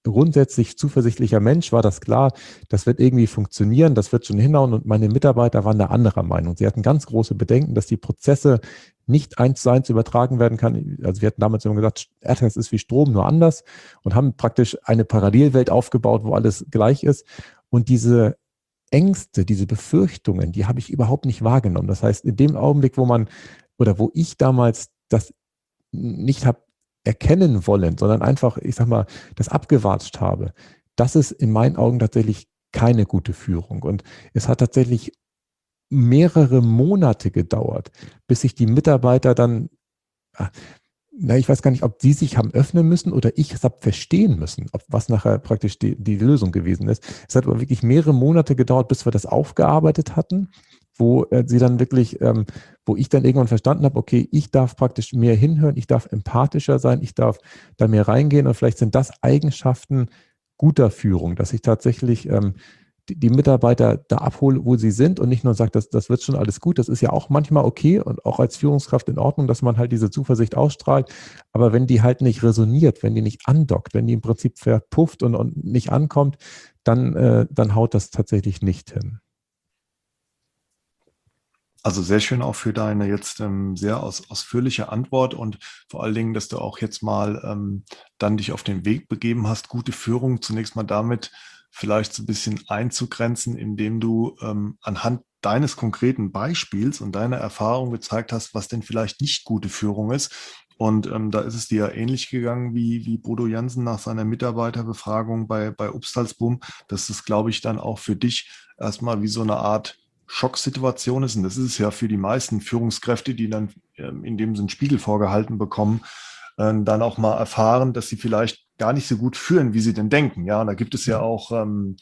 grundsätzlich zuversichtlicher Mensch, war das klar, das wird irgendwie funktionieren, das wird schon hinhauen und meine Mitarbeiter waren da anderer Meinung. Sie hatten ganz große Bedenken, dass die Prozesse nicht eins zu eins übertragen werden kann. Also wir hatten damals immer gesagt, AdThemes ist wie Strom, nur anders und haben praktisch eine Parallelwelt aufgebaut, wo alles gleich ist. Und diese Ängste, diese Befürchtungen, die habe ich überhaupt nicht wahrgenommen. Das heißt, in dem Augenblick, wo man oder wo ich damals das nicht habe erkennen wollen, sondern einfach, ich sag mal, das abgewatscht habe, das ist in meinen Augen tatsächlich keine gute Führung. Und es hat tatsächlich mehrere Monate gedauert, bis sich die Mitarbeiter dann, na, ich weiß gar nicht, ob die sich haben öffnen müssen oder ich es habe verstehen müssen, ob was nachher praktisch die, die Lösung gewesen ist. Es hat aber wirklich mehrere Monate gedauert, bis wir das aufgearbeitet hatten, wo äh, sie dann wirklich, ähm, wo ich dann irgendwann verstanden habe, okay, ich darf praktisch mehr hinhören, ich darf empathischer sein, ich darf da mehr reingehen und vielleicht sind das Eigenschaften guter Führung, dass ich tatsächlich ähm, die, die Mitarbeiter da abhole, wo sie sind und nicht nur sagt, das, das wird schon alles gut. Das ist ja auch manchmal okay und auch als Führungskraft in Ordnung, dass man halt diese Zuversicht ausstrahlt. Aber wenn die halt nicht resoniert, wenn die nicht andockt, wenn die im Prinzip verpufft und, und nicht ankommt, dann, äh, dann haut das tatsächlich nicht hin. Also sehr schön auch für deine jetzt ähm, sehr aus, ausführliche Antwort und vor allen Dingen, dass du auch jetzt mal ähm, dann dich auf den Weg begeben hast, gute Führung zunächst mal damit vielleicht so ein bisschen einzugrenzen, indem du ähm, anhand deines konkreten Beispiels und deiner Erfahrung gezeigt hast, was denn vielleicht nicht gute Führung ist. Und ähm, da ist es dir ja ähnlich gegangen wie, wie Bodo Jansen nach seiner Mitarbeiterbefragung bei, bei Upstalsboom. Das ist, glaube ich, dann auch für dich erstmal wie so eine Art Schocksituation ist. Und das ist es ja für die meisten Führungskräfte, die dann ähm, in dem Sinne Spiegel vorgehalten bekommen, äh, dann auch mal erfahren, dass sie vielleicht gar nicht so gut führen, wie sie denn denken. Ja, und da gibt es ja auch ähm,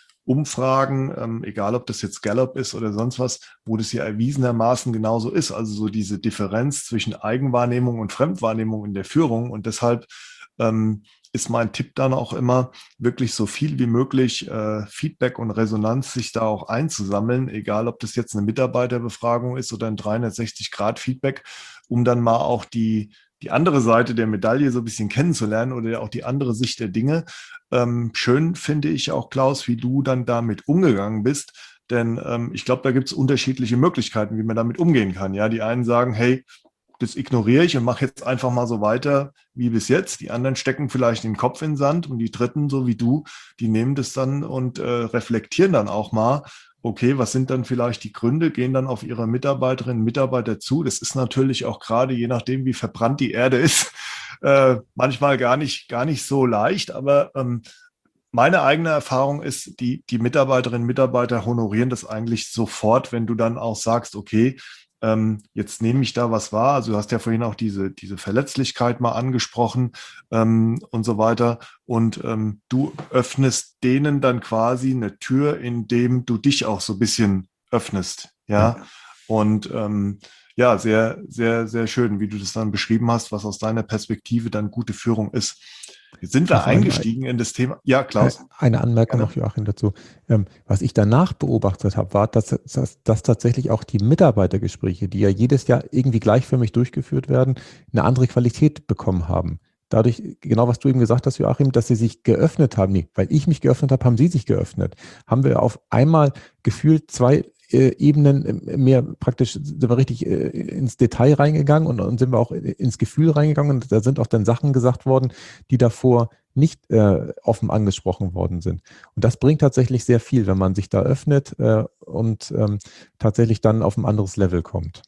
Umfragen, ähm, egal ob das jetzt Gallup ist oder sonst was, wo das ja erwiesenermaßen genauso ist. Also so diese Differenz zwischen Eigenwahrnehmung und Fremdwahrnehmung in der Führung. Und deshalb ähm, ist mein Tipp dann auch immer, wirklich so viel wie möglich äh, Feedback und Resonanz sich da auch einzusammeln, egal ob das jetzt eine Mitarbeiterbefragung ist oder ein dreihundertsechzig-Grad-Feedback, um dann mal auch die, die andere Seite der Medaille so ein bisschen kennenzulernen oder auch die andere Sicht der Dinge. Ähm, schön finde ich auch, Klaus, wie du dann damit umgegangen bist, denn ähm, ich glaube, da gibt es unterschiedliche Möglichkeiten, wie man damit umgehen kann. Ja, die einen sagen, hey, das ignoriere ich und mache jetzt einfach mal so weiter wie bis jetzt. Die anderen stecken vielleicht den Kopf in den Sand und die Dritten, so wie du, die nehmen das dann und äh, reflektieren dann auch mal, okay, was sind dann vielleicht die Gründe, gehen dann auf ihre Mitarbeiterinnen und Mitarbeiter zu. Das ist natürlich auch gerade, je nachdem, wie verbrannt die Erde ist, äh, manchmal gar nicht, gar nicht so leicht, aber ähm, meine eigene Erfahrung ist, die, die Mitarbeiterinnen und Mitarbeiter honorieren das eigentlich sofort, wenn du dann auch sagst, okay, ähm, jetzt nehme ich da was wahr. Also du hast ja vorhin auch diese, diese Verletzlichkeit mal angesprochen ähm, und so weiter. Und ähm, du öffnest denen dann quasi eine Tür, indem du dich auch so ein bisschen öffnest. Ja. Und ähm, ja, sehr, sehr, sehr schön, wie du das dann beschrieben hast, was aus deiner Perspektive dann gute Führung ist. Jetzt sind wir eingestiegen in das Thema. Ja, Klaus. Eine Anmerkung Gerne. noch, Joachim, dazu. Ähm, was ich danach beobachtet habe, war, dass, dass, dass tatsächlich auch die Mitarbeitergespräche, die ja jedes Jahr irgendwie gleichförmig durchgeführt werden, eine andere Qualität bekommen haben. Dadurch, genau was du eben gesagt hast, Joachim, dass sie sich geöffnet haben. Nee, weil ich mich geöffnet habe, haben sie sich geöffnet. Haben wir auf einmal gefühlt zwei äh, Ebenen mehr praktisch, sind wir richtig äh, ins Detail reingegangen und, und sind wir auch ins Gefühl reingegangen und da sind auch dann Sachen gesagt worden, die davor nicht äh, offen angesprochen worden sind. Und das bringt tatsächlich sehr viel, wenn man sich da öffnet äh, und ähm, tatsächlich dann auf ein anderes Level kommt.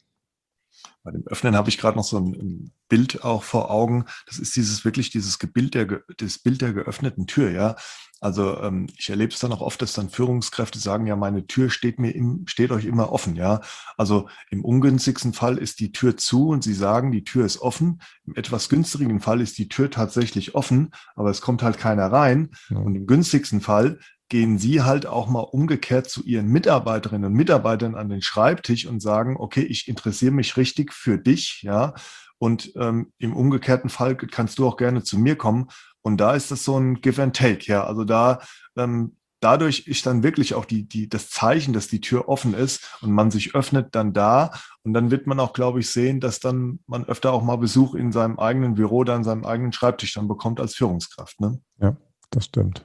Bei dem Öffnen habe ich gerade noch so ein, ein Bild auch vor Augen. Das ist dieses wirklich dieses Bild der, das Bild der geöffneten Tür, ja. Also ähm, ich erlebe es dann auch oft, dass dann Führungskräfte sagen, ja, meine Tür steht mir im, steht euch immer offen, ja. Also im ungünstigsten Fall ist die Tür zu und sie sagen, die Tür ist offen. Im etwas günstigen Fall ist die Tür tatsächlich offen, aber es kommt halt keiner rein. Ja. Und im günstigsten Fall gehen Sie halt auch mal umgekehrt zu Ihren Mitarbeiterinnen und Mitarbeitern an den Schreibtisch und sagen, okay, ich interessiere mich richtig für dich, ja, und ähm, im umgekehrten Fall kannst du auch gerne zu mir kommen. Und da ist das so ein Give and Take, ja, also da ähm, dadurch ist dann wirklich auch die, die, das Zeichen, dass die Tür offen ist und man sich öffnet dann da und dann wird man auch, glaube ich, sehen, dass dann man öfter auch mal Besuch in seinem eigenen Büro, dann seinem eigenen Schreibtisch dann bekommt als Führungskraft, ne? Ja. Das stimmt.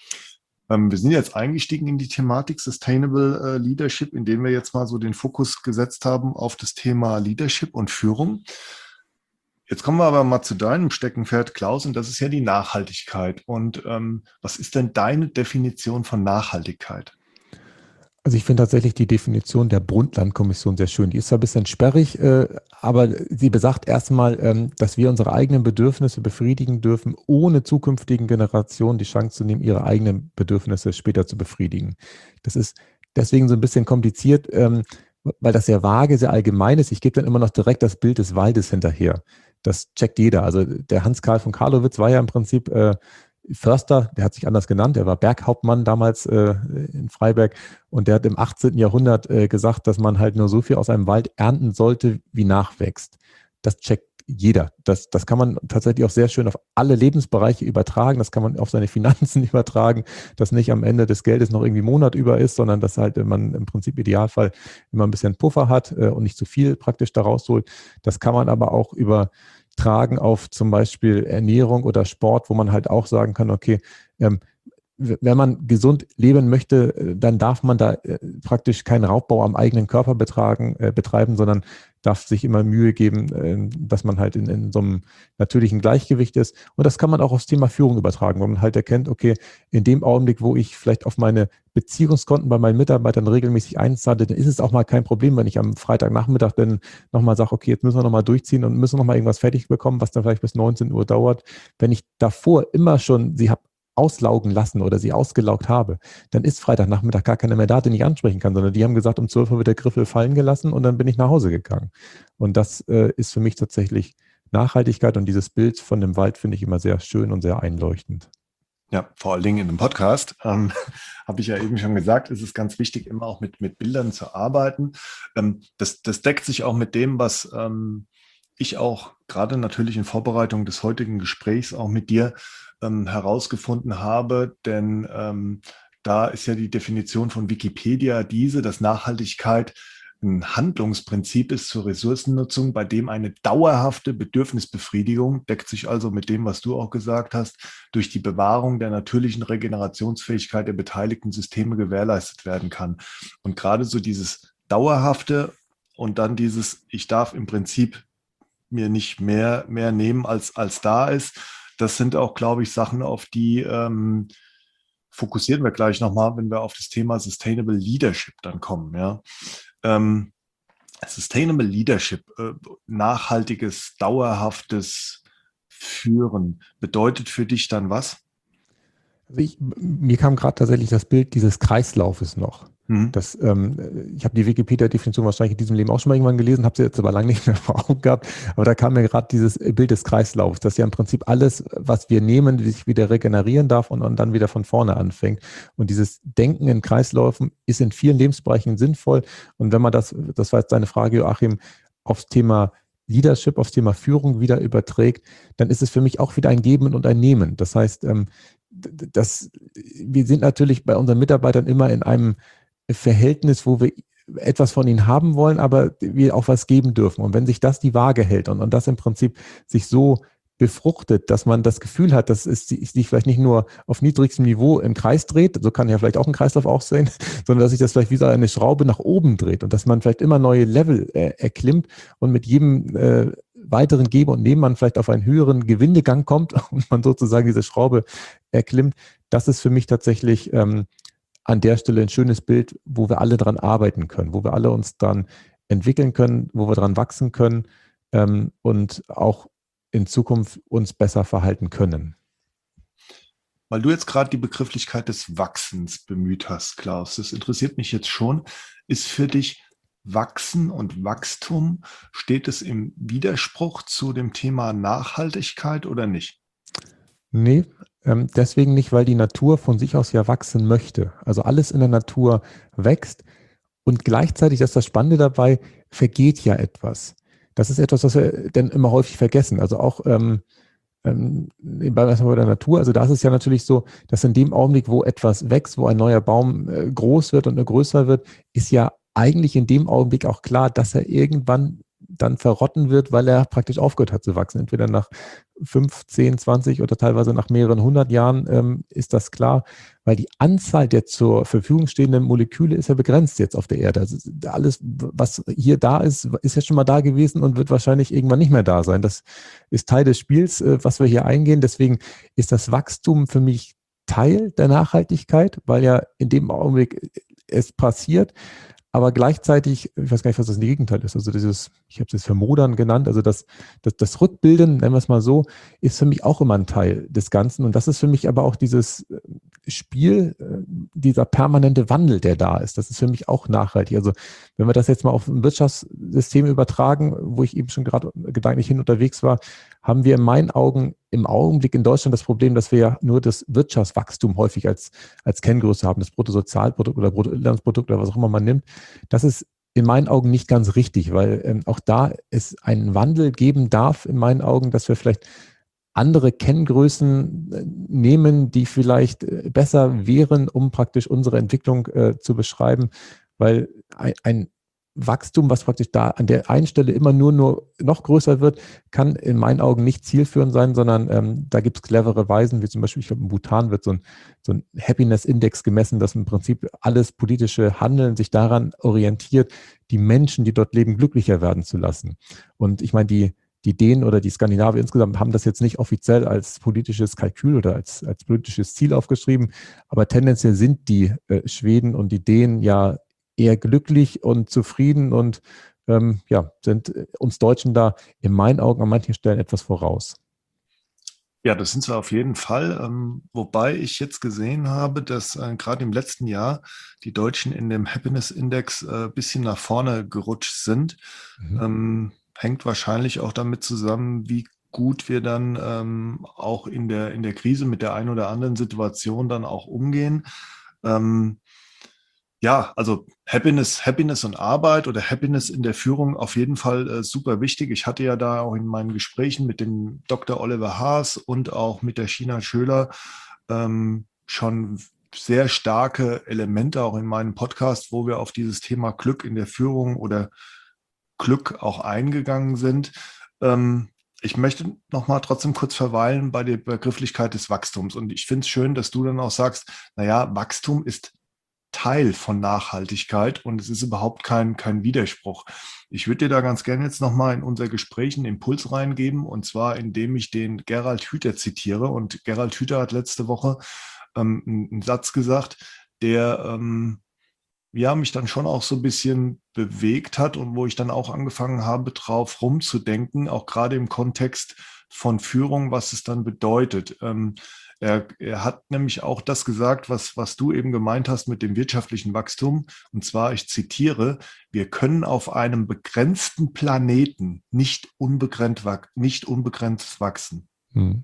Ähm, wir sind jetzt eingestiegen in die Thematik Sustainable äh, Leadership, indem wir jetzt mal so den Fokus gesetzt haben auf das Thema Leadership und Führung. Jetzt kommen wir aber mal zu deinem Steckenpferd, Klaus, und das ist ja die Nachhaltigkeit. Und ähm, was ist denn deine Definition von Nachhaltigkeit? Also ich finde tatsächlich die Definition der Brundtland-Kommission sehr schön. Die ist zwar ein bisschen sperrig, äh, aber sie besagt erstmal, ähm, dass wir unsere eigenen Bedürfnisse befriedigen dürfen, ohne zukünftigen Generationen die Chance zu nehmen, ihre eigenen Bedürfnisse später zu befriedigen. Das ist deswegen so ein bisschen kompliziert, ähm, weil das sehr vage, sehr allgemein ist. Ich gebe dann immer noch direkt das Bild des Waldes hinterher. Das checkt jeder. Also der Hans-Karl von Carlowitz war ja im Prinzip äh, Förster, der hat sich anders genannt, er war Berghauptmann damals äh, in Freiberg und der hat im achtzehnten Jahrhundert äh, gesagt, dass man halt nur so viel aus einem Wald ernten sollte, wie nachwächst. Das checkt jeder. Das, das kann man tatsächlich auch sehr schön auf alle Lebensbereiche übertragen, das kann man auf seine Finanzen übertragen, dass nicht am Ende des Geldes noch irgendwie Monat über ist, sondern dass halt man im Prinzip Idealfall immer ein bisschen Puffer hat äh, und nicht zu viel praktisch da rausholt. Das kann man aber auch über tragen auf zum Beispiel Ernährung oder Sport, wo man halt auch sagen kann, okay, ähm, wenn man gesund leben möchte, dann darf man da äh, praktisch keinen Raubbau am eigenen Körper betragen, äh, betreiben, sondern darf sich immer Mühe geben, äh, dass man halt in, in so einem natürlichen Gleichgewicht ist. Und das kann man auch aufs Thema Führung übertragen, wo man halt erkennt, okay, in dem Augenblick, wo ich vielleicht auf meine Beziehungskonten bei meinen Mitarbeitern regelmäßig einzahle, dann ist es auch mal kein Problem, wenn ich am Freitagnachmittag dann nochmal sage, okay, jetzt müssen wir nochmal durchziehen und müssen nochmal irgendwas fertig bekommen, was dann vielleicht bis neunzehn Uhr dauert. Wenn ich davor immer schon sie habe auslaugen lassen oder sie ausgelaugt habe, dann ist Freitagnachmittag gar keiner mehr da, den ich ansprechen kann, sondern die haben gesagt, um zwölf Uhr wird der Griffel fallen gelassen und dann bin ich nach Hause gegangen. Und das äh, ist für mich tatsächlich Nachhaltigkeit und dieses Bild von dem Wald finde ich immer sehr schön und sehr einleuchtend. Ja, vor allen Dingen in einem Podcast, ähm, habe ich ja eben schon gesagt, ist es ganz wichtig, immer auch mit, mit Bildern zu arbeiten. Ähm, das, das deckt sich auch mit dem, was ähm, ich auch gerade natürlich in Vorbereitung des heutigen Gesprächs auch mit dir ähm, herausgefunden habe, denn ähm, da ist ja die Definition von Wikipedia diese, dass Nachhaltigkeit ein Handlungsprinzip ist zur Ressourcennutzung, bei dem eine dauerhafte Bedürfnisbefriedigung, deckt sich also mit dem, was du auch gesagt hast, durch die Bewahrung der natürlichen Regenerationsfähigkeit der beteiligten Systeme gewährleistet werden kann. Und gerade so dieses Dauerhafte und dann dieses, ich darf im Prinzip mir nicht mehr, mehr nehmen, als, als da ist, das sind auch, glaube ich, Sachen, auf die ähm, fokussieren wir gleich nochmal, wenn wir auf das Thema Sustainable Leadership dann kommen, ja. Ähm, Sustainable Leadership, äh, nachhaltiges, dauerhaftes Führen, bedeutet für dich dann was? Also ich, mir kam gerade tatsächlich das Bild dieses Kreislaufes noch. Mhm. Das, ähm, ich habe die Wikipedia-Definition wahrscheinlich in diesem Leben auch schon mal irgendwann gelesen, habe sie jetzt aber lange nicht mehr vor Augen gehabt. Aber da kam mir gerade dieses Bild des Kreislaufs, dass ja im Prinzip alles, was wir nehmen, sich wieder regenerieren darf und, und dann wieder von vorne anfängt. Und dieses Denken in Kreisläufen ist in vielen Lebensbereichen sinnvoll. Und wenn man das, das war jetzt deine Frage, Joachim, aufs Thema Leadership, aufs Thema Führung wieder überträgt, dann ist es für mich auch wieder ein Geben und ein Nehmen. Das heißt, ähm, das, wir sind natürlich bei unseren Mitarbeitern immer in einem Verhältnis, wo wir etwas von ihnen haben wollen, aber wir auch was geben dürfen. Und wenn sich das die Waage hält und, und das im Prinzip sich so befruchtet, dass man das Gefühl hat, dass es sich vielleicht nicht nur auf niedrigstem Niveau im Kreis dreht, so kann ja vielleicht auch ein Kreislauf aussehen, sondern dass sich das vielleicht wie so eine Schraube nach oben dreht und dass man vielleicht immer neue Level äh, erklimmt und mit jedem äh, weiteren Geben und Nehmen man vielleicht auf einen höheren Gewindegang kommt und man sozusagen diese Schraube erklimmt. Das ist für mich tatsächlich ähm, an der Stelle ein schönes Bild, wo wir alle dran arbeiten können, wo wir alle uns dran entwickeln können, wo wir dran wachsen können ähm, und auch in Zukunft uns besser verhalten können. Weil du jetzt gerade die Begrifflichkeit des Wachsens bemüht hast, Klaus, das interessiert mich jetzt schon. Ist für dich Wachsen und Wachstum, steht es im Widerspruch zu dem Thema Nachhaltigkeit oder nicht? Nee, ähm, deswegen nicht, weil die Natur von sich aus ja wachsen möchte. Also alles in der Natur wächst und gleichzeitig, das ist das Spannende dabei, vergeht ja etwas. Das ist etwas, was wir dann immer häufig vergessen. Also auch ähm, ähm, bei der Natur, also da ist es ja natürlich so, dass in dem Augenblick, wo etwas wächst, wo ein neuer Baum äh, groß wird und größer wird, ist ja eigentlich in dem Augenblick auch klar, dass er irgendwann dann verrotten wird, weil er praktisch aufgehört hat zu wachsen. Entweder nach fünf, zehn, zwanzig oder teilweise nach mehreren hundert Jahren ähm, ist das klar, weil die Anzahl der zur Verfügung stehenden Moleküle ist ja begrenzt jetzt auf der Erde. Also alles, was hier da ist, ist ja schon mal da gewesen und wird wahrscheinlich irgendwann nicht mehr da sein. Das ist Teil des Spiels, äh, was wir hier eingehen. Deswegen ist das Wachstum für mich Teil der Nachhaltigkeit, weil ja in dem Augenblick es passiert, aber gleichzeitig, ich weiß gar nicht, was das Gegenteil ist, also dieses, ich habe es jetzt Vermodern genannt, also das, das, das Rückbilden, nennen wir es mal so, ist für mich auch immer ein Teil des Ganzen und das ist für mich aber auch dieses Spiel, dieser permanente Wandel, der da ist, das ist für mich auch nachhaltig. Also wenn wir das jetzt mal auf ein Wirtschaftssystem übertragen, wo ich eben schon gerade gedanklich hin unterwegs war, haben wir in meinen Augen im Augenblick in Deutschland das Problem, dass wir ja nur das Wirtschaftswachstum häufig als, als Kenngröße haben, das Bruttosozialprodukt oder Bruttoinlandsprodukt oder was auch immer man nimmt. Das ist in meinen Augen nicht ganz richtig, weil ähm, auch da es einen Wandel geben darf, in meinen Augen, dass wir vielleicht andere Kenngrößen äh, nehmen, die vielleicht äh, besser wären, um praktisch unsere Entwicklung äh, zu beschreiben, weil ein, ein Wachstum, was praktisch da an der einen Stelle immer nur, nur noch größer wird, kann in meinen Augen nicht zielführend sein, sondern ähm, da gibt es clevere Weisen, wie zum Beispiel, ich glaube, in Bhutan wird so ein, so ein Happiness-Index gemessen, dass im Prinzip alles politische Handeln sich daran orientiert, die Menschen, die dort leben, glücklicher werden zu lassen. Und ich meine, die Die Dänen oder die Skandinavier insgesamt haben das jetzt nicht offiziell als politisches Kalkül oder als, als politisches Ziel aufgeschrieben, aber tendenziell sind die äh, Schweden und die Dänen ja eher glücklich und zufrieden und ähm, ja, sind uns Deutschen da in meinen Augen an manchen Stellen etwas voraus. Ja, das sind sie auf jeden Fall. Ähm, wobei ich jetzt gesehen habe, dass äh, gerade im letzten Jahr die Deutschen in dem Happiness Index ein äh, bisschen nach vorne gerutscht sind. Mhm. Ähm, hängt wahrscheinlich auch damit zusammen, wie gut wir dann ähm, auch in der, in der Krise mit der einen oder anderen Situation dann auch umgehen. Ähm, Ja, also Happiness, Happiness und Arbeit oder Happiness in der Führung auf jeden Fall äh, super wichtig. Ich hatte ja da auch in meinen Gesprächen mit dem Doktor Oliver Haas und auch mit der China Schöler ähm, schon sehr starke Elemente auch in meinem Podcast, wo wir auf dieses Thema Glück in der Führung oder Glück auch eingegangen sind. Ähm, ich möchte noch mal trotzdem kurz verweilen bei der Begrifflichkeit des Wachstums. Und ich finde es schön, dass du dann auch sagst, naja, Wachstum ist Teil von Nachhaltigkeit und es ist überhaupt kein, kein Widerspruch. Ich würde dir da ganz gerne jetzt nochmal in unser Gespräch einen Impuls reingeben und zwar indem ich den Gerald Hüther zitiere und Gerald Hüther hat letzte Woche ähm, einen, einen Satz gesagt, der ähm, ja, mich dann schon auch so ein bisschen bewegt hat und wo ich dann auch angefangen habe, drauf rumzudenken, auch gerade im Kontext von Führung, was es dann bedeutet. Ähm, er, er hat nämlich auch das gesagt, was, was du eben gemeint hast mit dem wirtschaftlichen Wachstum. Und zwar, ich zitiere, wir können auf einem begrenzten Planeten nicht unbegrenzt, nicht unbegrenzt wachsen. Hm.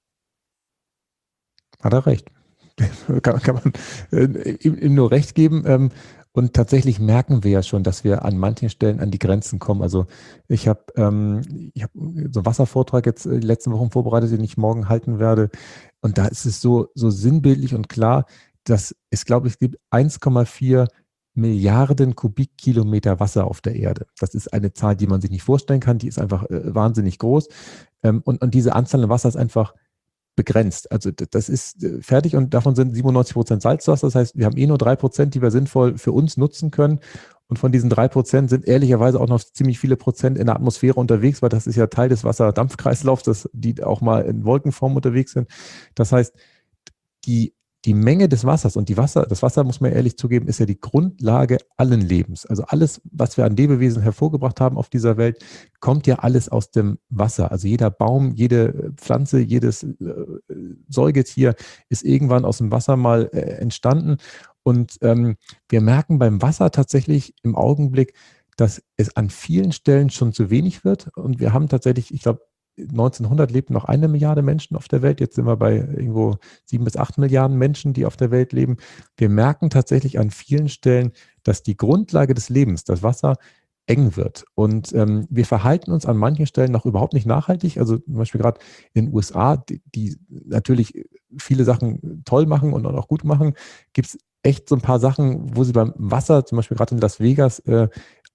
Hat er recht. kann, kann man äh, ihm, ihm nur recht geben. Ähm, und tatsächlich merken wir ja schon, dass wir an manchen Stellen an die Grenzen kommen. Also ich habe ähm, ich hab so einen Wasservortrag jetzt äh, die letzten Wochen vorbereitet, den ich morgen halten werde. Und da ist es so, so sinnbildlich und klar, dass es, glaube ich, es gibt eins Komma vier Milliarden Kubikkilometer Wasser auf der Erde. Das ist eine Zahl, die man sich nicht vorstellen kann. Die ist einfach äh, wahnsinnig groß. Ähm, und, und diese Anzahl an Wasser ist einfach begrenzt. Also das ist fertig und davon sind siebenundneunzig Prozent Salzwasser. Das heißt, wir haben eh nur drei Prozent, die wir sinnvoll für uns nutzen können. Und von diesen drei Prozent sind ehrlicherweise auch noch ziemlich viele Prozent in der Atmosphäre unterwegs, weil das ist ja Teil des Wasserdampfkreislaufs, dass die auch mal in Wolkenform unterwegs sind. Das heißt, die Die Menge des Wassers und die Wasser, das Wasser, muss man ehrlich zugeben, ist ja die Grundlage allen Lebens. Also alles, was wir an Lebewesen hervorgebracht haben auf dieser Welt, kommt ja alles aus dem Wasser. Also jeder Baum, jede Pflanze, jedes äh, Säugetier ist irgendwann aus dem Wasser mal äh, entstanden. Und ähm, wir merken beim Wasser tatsächlich im Augenblick, dass es an vielen Stellen schon zu wenig wird. Und wir haben tatsächlich, ich glaube, neunzehnhundert lebten noch eine Milliarde Menschen auf der Welt. Jetzt sind wir bei irgendwo sieben bis acht Milliarden Menschen, die auf der Welt leben. Wir merken tatsächlich an vielen Stellen, dass die Grundlage des Lebens, das Wasser, eng wird. Und ähm, wir verhalten uns an manchen Stellen noch überhaupt nicht nachhaltig. Also zum Beispiel gerade in den U S A, die, die natürlich viele Sachen toll machen und auch gut machen, gibt es echt so ein paar Sachen, wo sie beim Wasser, zum Beispiel gerade in Las Vegas, äh,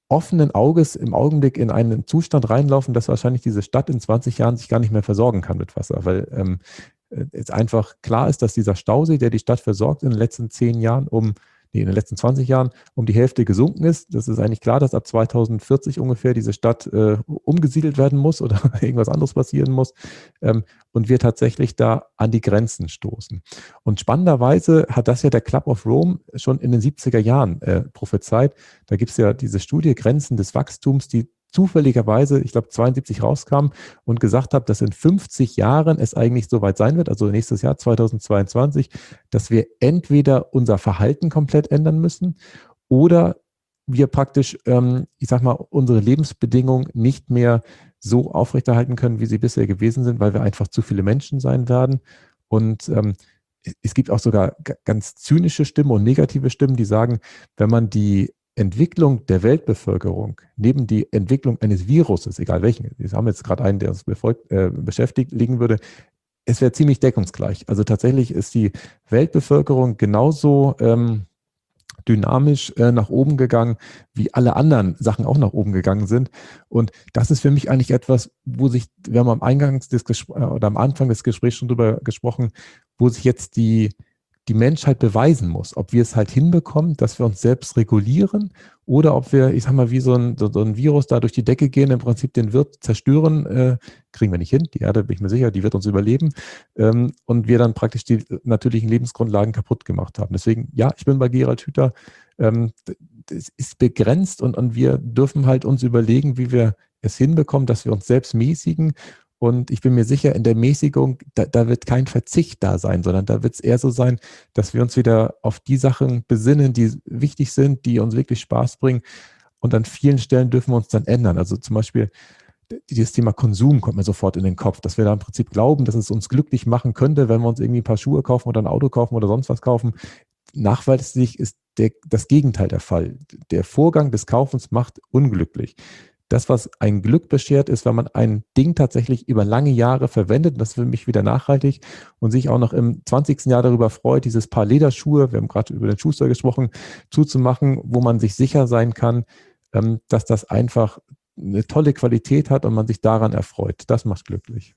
offenen Auges im Augenblick in einen Zustand reinlaufen, dass wahrscheinlich diese Stadt in zwanzig Jahren sich gar nicht mehr versorgen kann mit Wasser, weil ähm, es einfach klar ist, dass dieser Stausee, der die Stadt versorgt, in den letzten zehn Jahren um, nee, in den letzten zwanzig Jahren um die Hälfte gesunken ist. Das ist eigentlich klar, dass ab zweitausendvierzig ungefähr diese Stadt äh, umgesiedelt werden muss oder irgendwas anderes passieren muss ähm, und wir tatsächlich da an die Grenzen stoßen. Und spannenderweise hat das ja der Club of Rome schon in den siebziger Jahren äh, prophezeit. Da gibt es ja diese Studie Grenzen des Wachstums, die zufälligerweise, ich glaube, zweiundsiebzig rauskam und gesagt habe, dass in fünfzig Jahren es eigentlich soweit sein wird, also nächstes Jahr zweitausendzweiundzwanzig, dass wir entweder unser Verhalten komplett ändern müssen oder wir praktisch, ähm, ich sag mal, unsere Lebensbedingungen nicht mehr so aufrechterhalten können, wie sie bisher gewesen sind, weil wir einfach zu viele Menschen sein werden. Und ähm, es gibt auch sogar ganz zynische Stimmen und negative Stimmen, die sagen, wenn man die Entwicklung der Weltbevölkerung neben die Entwicklung eines Viruses, egal welchen, wir haben jetzt gerade einen, der uns befolgt, äh, beschäftigt, liegen würde, es wäre ziemlich deckungsgleich. Also tatsächlich ist die Weltbevölkerung genauso ähm, dynamisch äh, nach oben gegangen, wie alle anderen Sachen auch nach oben gegangen sind. Und das ist für mich eigentlich etwas, wo sich, wir haben am Eingangs des Gespr- oder am Anfang des Gesprächs schon drüber gesprochen, wo sich jetzt die die Menschheit beweisen muss, ob wir es halt hinbekommen, dass wir uns selbst regulieren oder ob wir, ich sag mal, wie so ein, so, so ein Virus da durch die Decke gehen, im Prinzip den Wirt zerstören, äh, kriegen wir nicht hin. Die Erde, bin ich mir sicher, die wird uns überleben ähm, und wir dann praktisch die natürlichen Lebensgrundlagen kaputt gemacht haben. Deswegen, ja, ich bin bei Gerald Hüther. Ähm, es ist begrenzt und, und wir dürfen halt uns überlegen, wie wir es hinbekommen, dass wir uns selbst mäßigen. Und ich bin mir sicher, in der Mäßigung, da, da wird kein Verzicht da sein, sondern da wird es eher so sein, dass wir uns wieder auf die Sachen besinnen, die wichtig sind, die uns wirklich Spaß bringen. Und an vielen Stellen dürfen wir uns dann ändern. Also zum Beispiel dieses Thema Konsum kommt mir sofort in den Kopf, dass wir da im Prinzip glauben, dass es uns glücklich machen könnte, wenn wir uns irgendwie ein paar Schuhe kaufen oder ein Auto kaufen oder sonst was kaufen. Nachweislich ist der, das Gegenteil der Fall. Der Vorgang des Kaufens macht unglücklich. Das, was ein Glück beschert, ist, wenn man ein Ding tatsächlich über lange Jahre verwendet, das ist für mich wieder nachhaltig und sich auch noch im zwanzigsten Jahr darüber freut, dieses Paar Lederschuhe, wir haben gerade über den Schuster gesprochen, zuzumachen, wo man sich sicher sein kann, dass das einfach eine tolle Qualität hat und man sich daran erfreut. Das macht glücklich.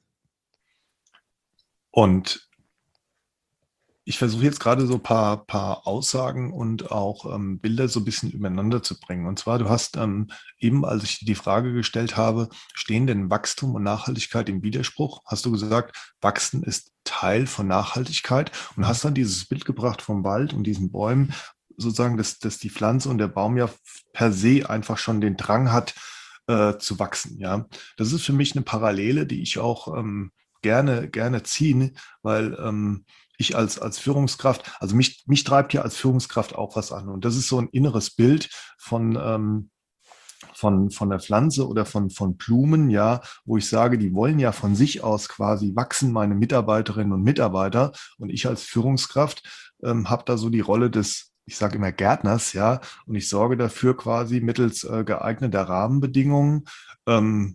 Und ich versuche jetzt gerade so ein paar, paar Aussagen und auch ähm, Bilder so ein bisschen übereinander zu bringen. Und zwar, du hast ähm, eben, als ich die Frage gestellt habe, stehen denn Wachstum und Nachhaltigkeit im Widerspruch? Hast du gesagt, Wachsen ist Teil von Nachhaltigkeit und hast dann dieses Bild gebracht vom Wald und diesen Bäumen, sozusagen, dass, dass die Pflanze und der Baum ja per se einfach schon den Drang hat, äh, zu wachsen. Ja, das ist für mich eine Parallele, die ich auch ähm, gerne, gerne ziehe, weil ähm, ich als, als Führungskraft, also mich, mich treibt ja als Führungskraft auch was an. Und das ist so ein inneres Bild von, ähm, von, von der Pflanze oder von, von Blumen, ja, wo ich sage, die wollen ja von sich aus quasi wachsen, meine Mitarbeiterinnen und Mitarbeiter. Und ich als Führungskraft ähm, habe da so die Rolle des, ich sage immer Gärtners, ja, und ich sorge dafür quasi mittels äh, geeigneter Rahmenbedingungen, ähm,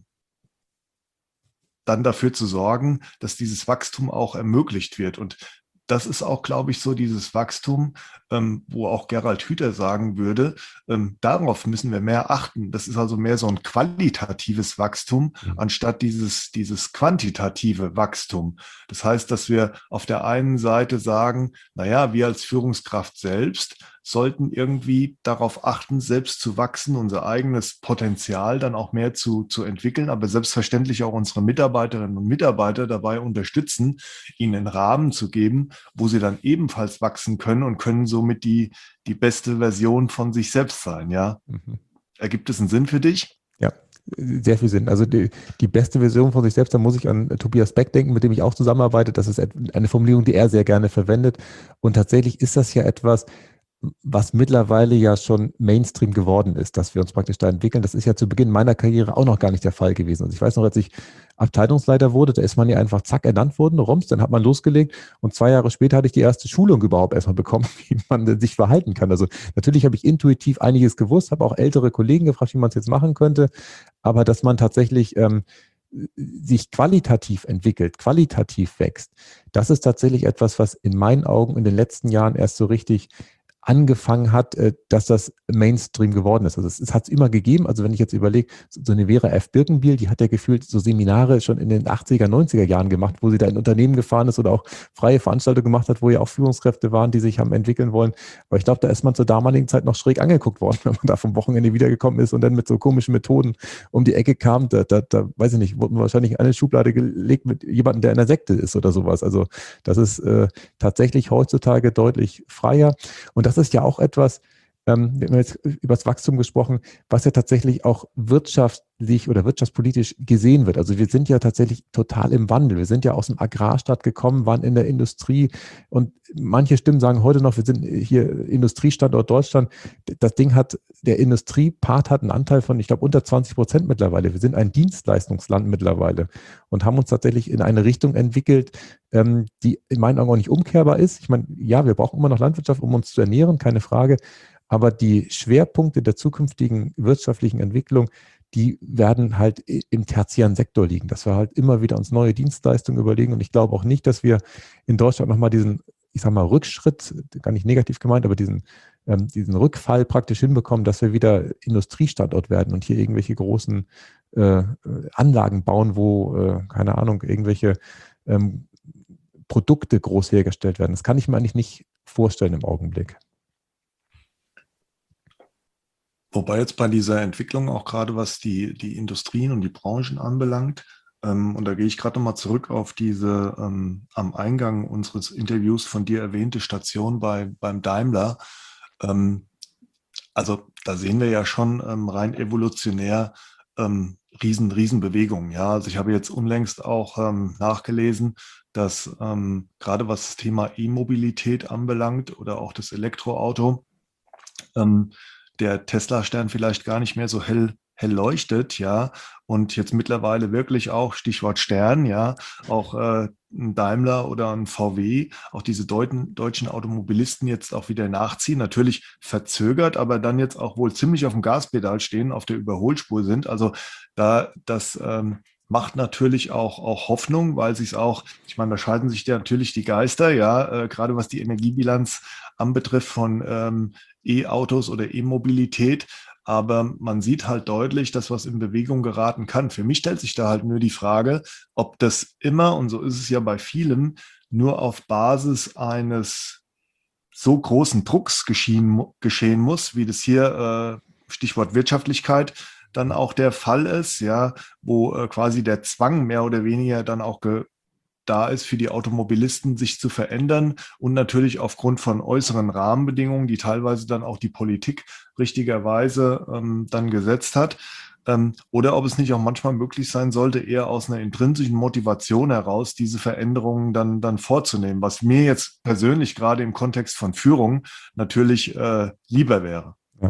dann dafür zu sorgen, dass dieses Wachstum auch ermöglicht wird. Und das ist auch, glaube ich, so dieses Wachstum, ähm, wo auch Gerald Hüther sagen würde, ähm, darauf müssen wir mehr achten. Das ist also mehr so ein qualitatives Wachstum, anstatt dieses, dieses quantitative Wachstum. Das heißt, dass wir auf der einen Seite sagen, naja, wir als Führungskraft selbst sollten irgendwie darauf achten, selbst zu wachsen, unser eigenes Potenzial dann auch mehr zu, zu entwickeln, aber selbstverständlich auch unsere Mitarbeiterinnen und Mitarbeiter dabei unterstützen, ihnen einen Rahmen zu geben, wo sie dann ebenfalls wachsen können und können somit die, die beste Version von sich selbst sein. Ja? Mhm. Ergibt es einen Sinn für dich? Ja, sehr viel Sinn. Also die, die beste Version von sich selbst, da muss ich an Tobias Beck denken, mit dem ich auch zusammenarbeite. Das ist eine Formulierung, die er sehr gerne verwendet. Und tatsächlich ist das ja etwas, was mittlerweile ja schon Mainstream geworden ist, dass wir uns praktisch da entwickeln. Das ist ja zu Beginn meiner Karriere auch noch gar nicht der Fall gewesen. Also ich weiß noch, als ich Abteilungsleiter wurde, da ist man ja einfach zack ernannt worden, rums, dann hat man losgelegt und zwei Jahre später hatte ich die erste Schulung überhaupt erstmal bekommen, wie man sich verhalten kann. Also natürlich habe ich intuitiv einiges gewusst, habe auch ältere Kollegen gefragt, wie man es jetzt machen könnte, aber dass man tatsächlich ähm, sich qualitativ entwickelt, qualitativ wächst, das ist tatsächlich etwas, was in meinen Augen in den letzten Jahren erst so richtig angefangen hat, äh, dass das Mainstream geworden ist. Also es, es hat es immer gegeben. Also wenn ich jetzt überlege, so eine Vera F. Birkenbiel, die hat ja gefühlt so Seminare schon in den achtziger, neunziger Jahren gemacht, wo sie da in Unternehmen gefahren ist oder auch freie Veranstaltungen gemacht hat, wo ja auch Führungskräfte waren, die sich haben entwickeln wollen. Aber ich glaube, da ist man zur damaligen Zeit noch schräg angeguckt worden, wenn man da vom Wochenende wiedergekommen ist und dann mit so komischen Methoden um die Ecke kam. Da, da, da weiß ich nicht, wurde man wahrscheinlich in eine Schublade gelegt mit jemandem, der in der Sekte ist oder sowas. Also das ist äh, tatsächlich heutzutage deutlich freier. Und das ist ja auch etwas, ähm, wir haben jetzt über das Wachstum gesprochen, was ja tatsächlich auch wirtschaftlich oder wirtschaftspolitisch gesehen wird. Also wir sind ja tatsächlich total im Wandel. Wir sind ja aus dem Agrarstaat gekommen, waren in der Industrie und manche Stimmen sagen heute noch, wir sind hier Industriestandort Deutschland. Das Ding hat, der Industriepart hat einen Anteil von, ich glaube, unter zwanzig Prozent mittlerweile. Wir sind ein Dienstleistungsland mittlerweile und haben uns tatsächlich in eine Richtung entwickelt, ähm, die in meinen Augen auch nicht umkehrbar ist. Ich meine, ja, wir brauchen immer noch Landwirtschaft, um uns zu ernähren, keine Frage. Aber die Schwerpunkte der zukünftigen wirtschaftlichen Entwicklung, die werden halt im tertiären Sektor liegen, dass wir halt immer wieder uns neue Dienstleistungen überlegen. Und ich glaube auch nicht, dass wir in Deutschland nochmal diesen, ich sag mal, Rückschritt, gar nicht negativ gemeint, aber diesen, ähm, diesen Rückfall praktisch hinbekommen, dass wir wieder Industriestandort werden und hier irgendwelche großen äh, Anlagen bauen, wo, äh, keine Ahnung, irgendwelche ähm, Produkte groß hergestellt werden. Das kann ich mir eigentlich nicht vorstellen im Augenblick. Wobei jetzt bei dieser Entwicklung auch gerade was die, die Industrien und die Branchen anbelangt, ähm, und da gehe ich gerade nochmal zurück auf diese ähm, am Eingang unseres Interviews von dir erwähnte Station bei, beim Daimler. Ähm, also da sehen wir ja schon ähm, rein evolutionär ähm, riesen, riesen Bewegungen. Ja? Also ich habe jetzt unlängst auch ähm, nachgelesen, dass ähm, gerade was das Thema E-Mobilität anbelangt oder auch das Elektroauto, ähm, der Tesla-Stern vielleicht gar nicht mehr so hell, hell leuchtet, ja, und jetzt mittlerweile wirklich auch, Stichwort Stern, ja, auch äh, ein Daimler oder ein V W, auch diese deuten, deutschen Automobilisten jetzt auch wieder nachziehen, natürlich verzögert, aber dann jetzt auch wohl ziemlich auf dem Gaspedal stehen, auf der Überholspur sind. Also da das ähm, macht natürlich auch, auch Hoffnung, weil sich es auch, ich meine, da scheiden sich ja natürlich die Geister, ja, äh, gerade was die Energiebilanz anbetrifft von ähm, E-Autos oder E-Mobilität. Aber man sieht halt deutlich, dass was in Bewegung geraten kann. Für mich stellt sich da halt nur die Frage, ob das immer, und so ist es ja bei vielem, nur auf Basis eines so großen Drucks geschehen, geschehen muss, wie das hier, äh, Stichwort Wirtschaftlichkeit, dann auch der Fall ist, ja, wo äh, quasi der Zwang mehr oder weniger dann auch ge da ist für die Automobilisten, sich zu verändern und natürlich aufgrund von äußeren Rahmenbedingungen, die teilweise dann auch die Politik richtigerweise ähm, dann gesetzt hat. Ähm, oder ob es nicht auch manchmal möglich sein sollte, eher aus einer intrinsischen Motivation heraus diese Veränderungen dann, dann vorzunehmen, was mir jetzt persönlich gerade im Kontext von Führung natürlich äh, lieber wäre. Ja.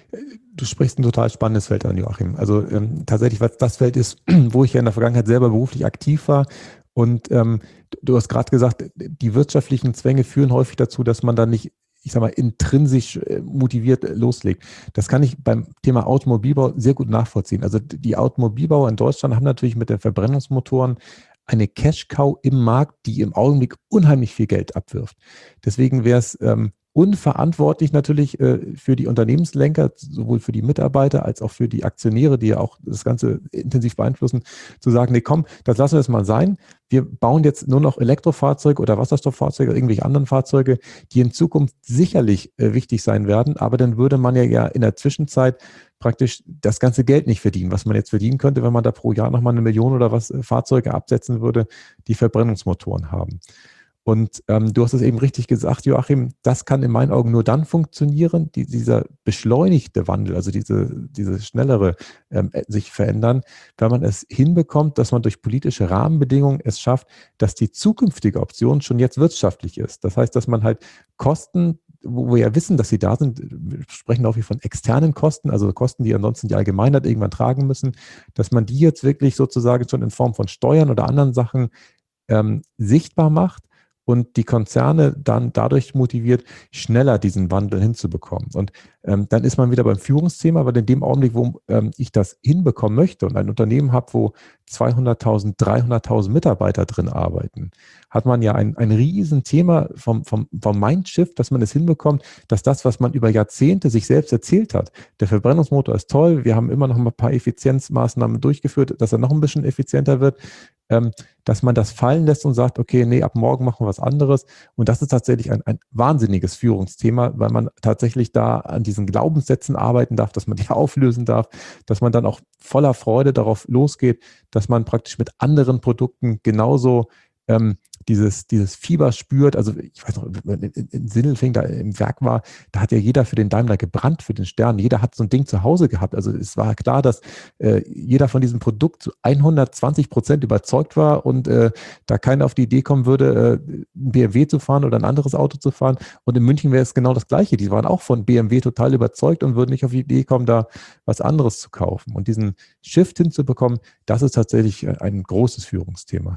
Du sprichst ein total spannendes Feld an, Joachim. Also ähm, tatsächlich, was das Feld ist, wo ich ja in der Vergangenheit selber beruflich aktiv war. Und ähm, du hast gerade gesagt, die wirtschaftlichen Zwänge führen häufig dazu, dass man dann nicht, ich sag mal, intrinsisch motiviert loslegt. Das kann ich beim Thema Automobilbau sehr gut nachvollziehen. Also die Automobilbauer in Deutschland haben natürlich mit den Verbrennungsmotoren eine Cash-Cow im Markt, die im Augenblick unheimlich viel Geld abwirft. Deswegen wäre es ähm, unverantwortlich natürlich äh, für die Unternehmenslenker, sowohl für die Mitarbeiter als auch für die Aktionäre, die ja auch das Ganze intensiv beeinflussen, zu sagen, nee, komm, das lassen wir jetzt mal sein. Wir bauen jetzt nur noch Elektrofahrzeuge oder Wasserstofffahrzeuge oder irgendwelche anderen Fahrzeuge, die in Zukunft sicherlich äh, wichtig sein werden, aber dann würde man ja, ja in der Zwischenzeit praktisch das ganze Geld nicht verdienen, was man jetzt verdienen könnte, wenn man da pro Jahr nochmal eine Million oder was äh, Fahrzeuge absetzen würde, die Verbrennungsmotoren haben. Und ähm, du hast es eben richtig gesagt, Joachim, das kann in meinen Augen nur dann funktionieren, die, dieser beschleunigte Wandel, also diese, diese schnellere ähm, sich verändern, wenn man es hinbekommt, dass man durch politische Rahmenbedingungen es schafft, dass die zukünftige Option schon jetzt wirtschaftlich ist. Das heißt, dass man halt Kosten, wo wir ja wissen, dass sie da sind, wir sprechen auch hier von externen Kosten, also Kosten, die ansonsten die Allgemeinheit irgendwann tragen müssen, dass man die jetzt wirklich sozusagen schon in Form von Steuern oder anderen Sachen ähm, sichtbar macht und die Konzerne dann dadurch motiviert, schneller diesen Wandel hinzubekommen. Und ähm, dann ist man wieder beim Führungsthema, weil in dem Augenblick, wo ähm, ich das hinbekommen möchte und ein Unternehmen habe, wo zweihunderttausend, dreihunderttausend Mitarbeiter drin arbeiten, hat man ja ein, ein Riesenthema vom, vom, vom Mindshift, dass man es hinbekommt, dass das, was man über Jahrzehnte sich selbst erzählt hat, der Verbrennungsmotor ist toll, wir haben immer noch ein paar Effizienzmaßnahmen durchgeführt, dass er noch ein bisschen effizienter wird, ähm, dass man das fallen lässt und sagt, okay, nee, ab morgen machen wir was anderes. Und das ist tatsächlich ein, ein wahnsinniges Führungsthema, weil man tatsächlich da an diesen Glaubenssätzen arbeiten darf, dass man die auflösen darf, dass man dann auch voller Freude darauf losgeht, dass man praktisch mit anderen Produkten genauso ähm, dieses, dieses Fieber spürt. Also ich weiß noch, in, in Sindelfingen da im Werk war, da hat ja jeder für den Daimler gebrannt, für den Stern. Jeder hat so ein Ding zu Hause gehabt. Also es war klar, dass äh, jeder von diesem Produkt zu hundertzwanzig Prozent überzeugt war und äh, da keiner auf die Idee kommen würde, äh, ein B M W zu fahren oder ein anderes Auto zu fahren. Und in München wäre es genau das Gleiche. Die waren auch von B M W total überzeugt und würden nicht auf die Idee kommen, da was anderes zu kaufen. Und diesen Shift hinzubekommen, das ist tatsächlich ein großes Führungsthema.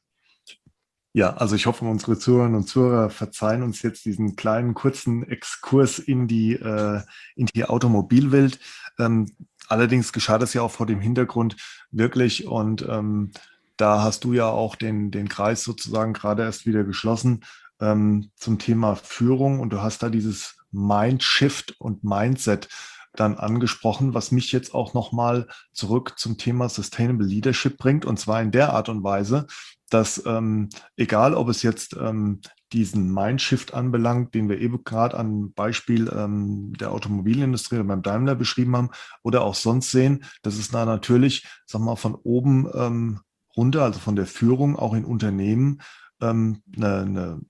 Ja, also ich hoffe, unsere Zuhörerinnen und Zuhörer verzeihen uns jetzt diesen kleinen, kurzen Exkurs in die, äh, in die Automobilwelt. Ähm, allerdings geschah das ja auch vor dem Hintergrund wirklich und ähm, da hast du ja auch den, den Kreis sozusagen gerade erst wieder geschlossen ähm, zum Thema Führung und du hast da dieses Mindshift und Mindset dann angesprochen, was mich jetzt auch nochmal zurück zum Thema Sustainable Leadership bringt und zwar in der Art und Weise, dass ähm, egal, ob es jetzt ähm, diesen Mindshift anbelangt, den wir eben gerade am Beispiel ähm, der Automobilindustrie oder beim Daimler beschrieben haben, oder auch sonst sehen, dass es da natürlich, sag mal, von oben ähm, runter, also von der Führung auch in Unternehmen, ähm, eine, eine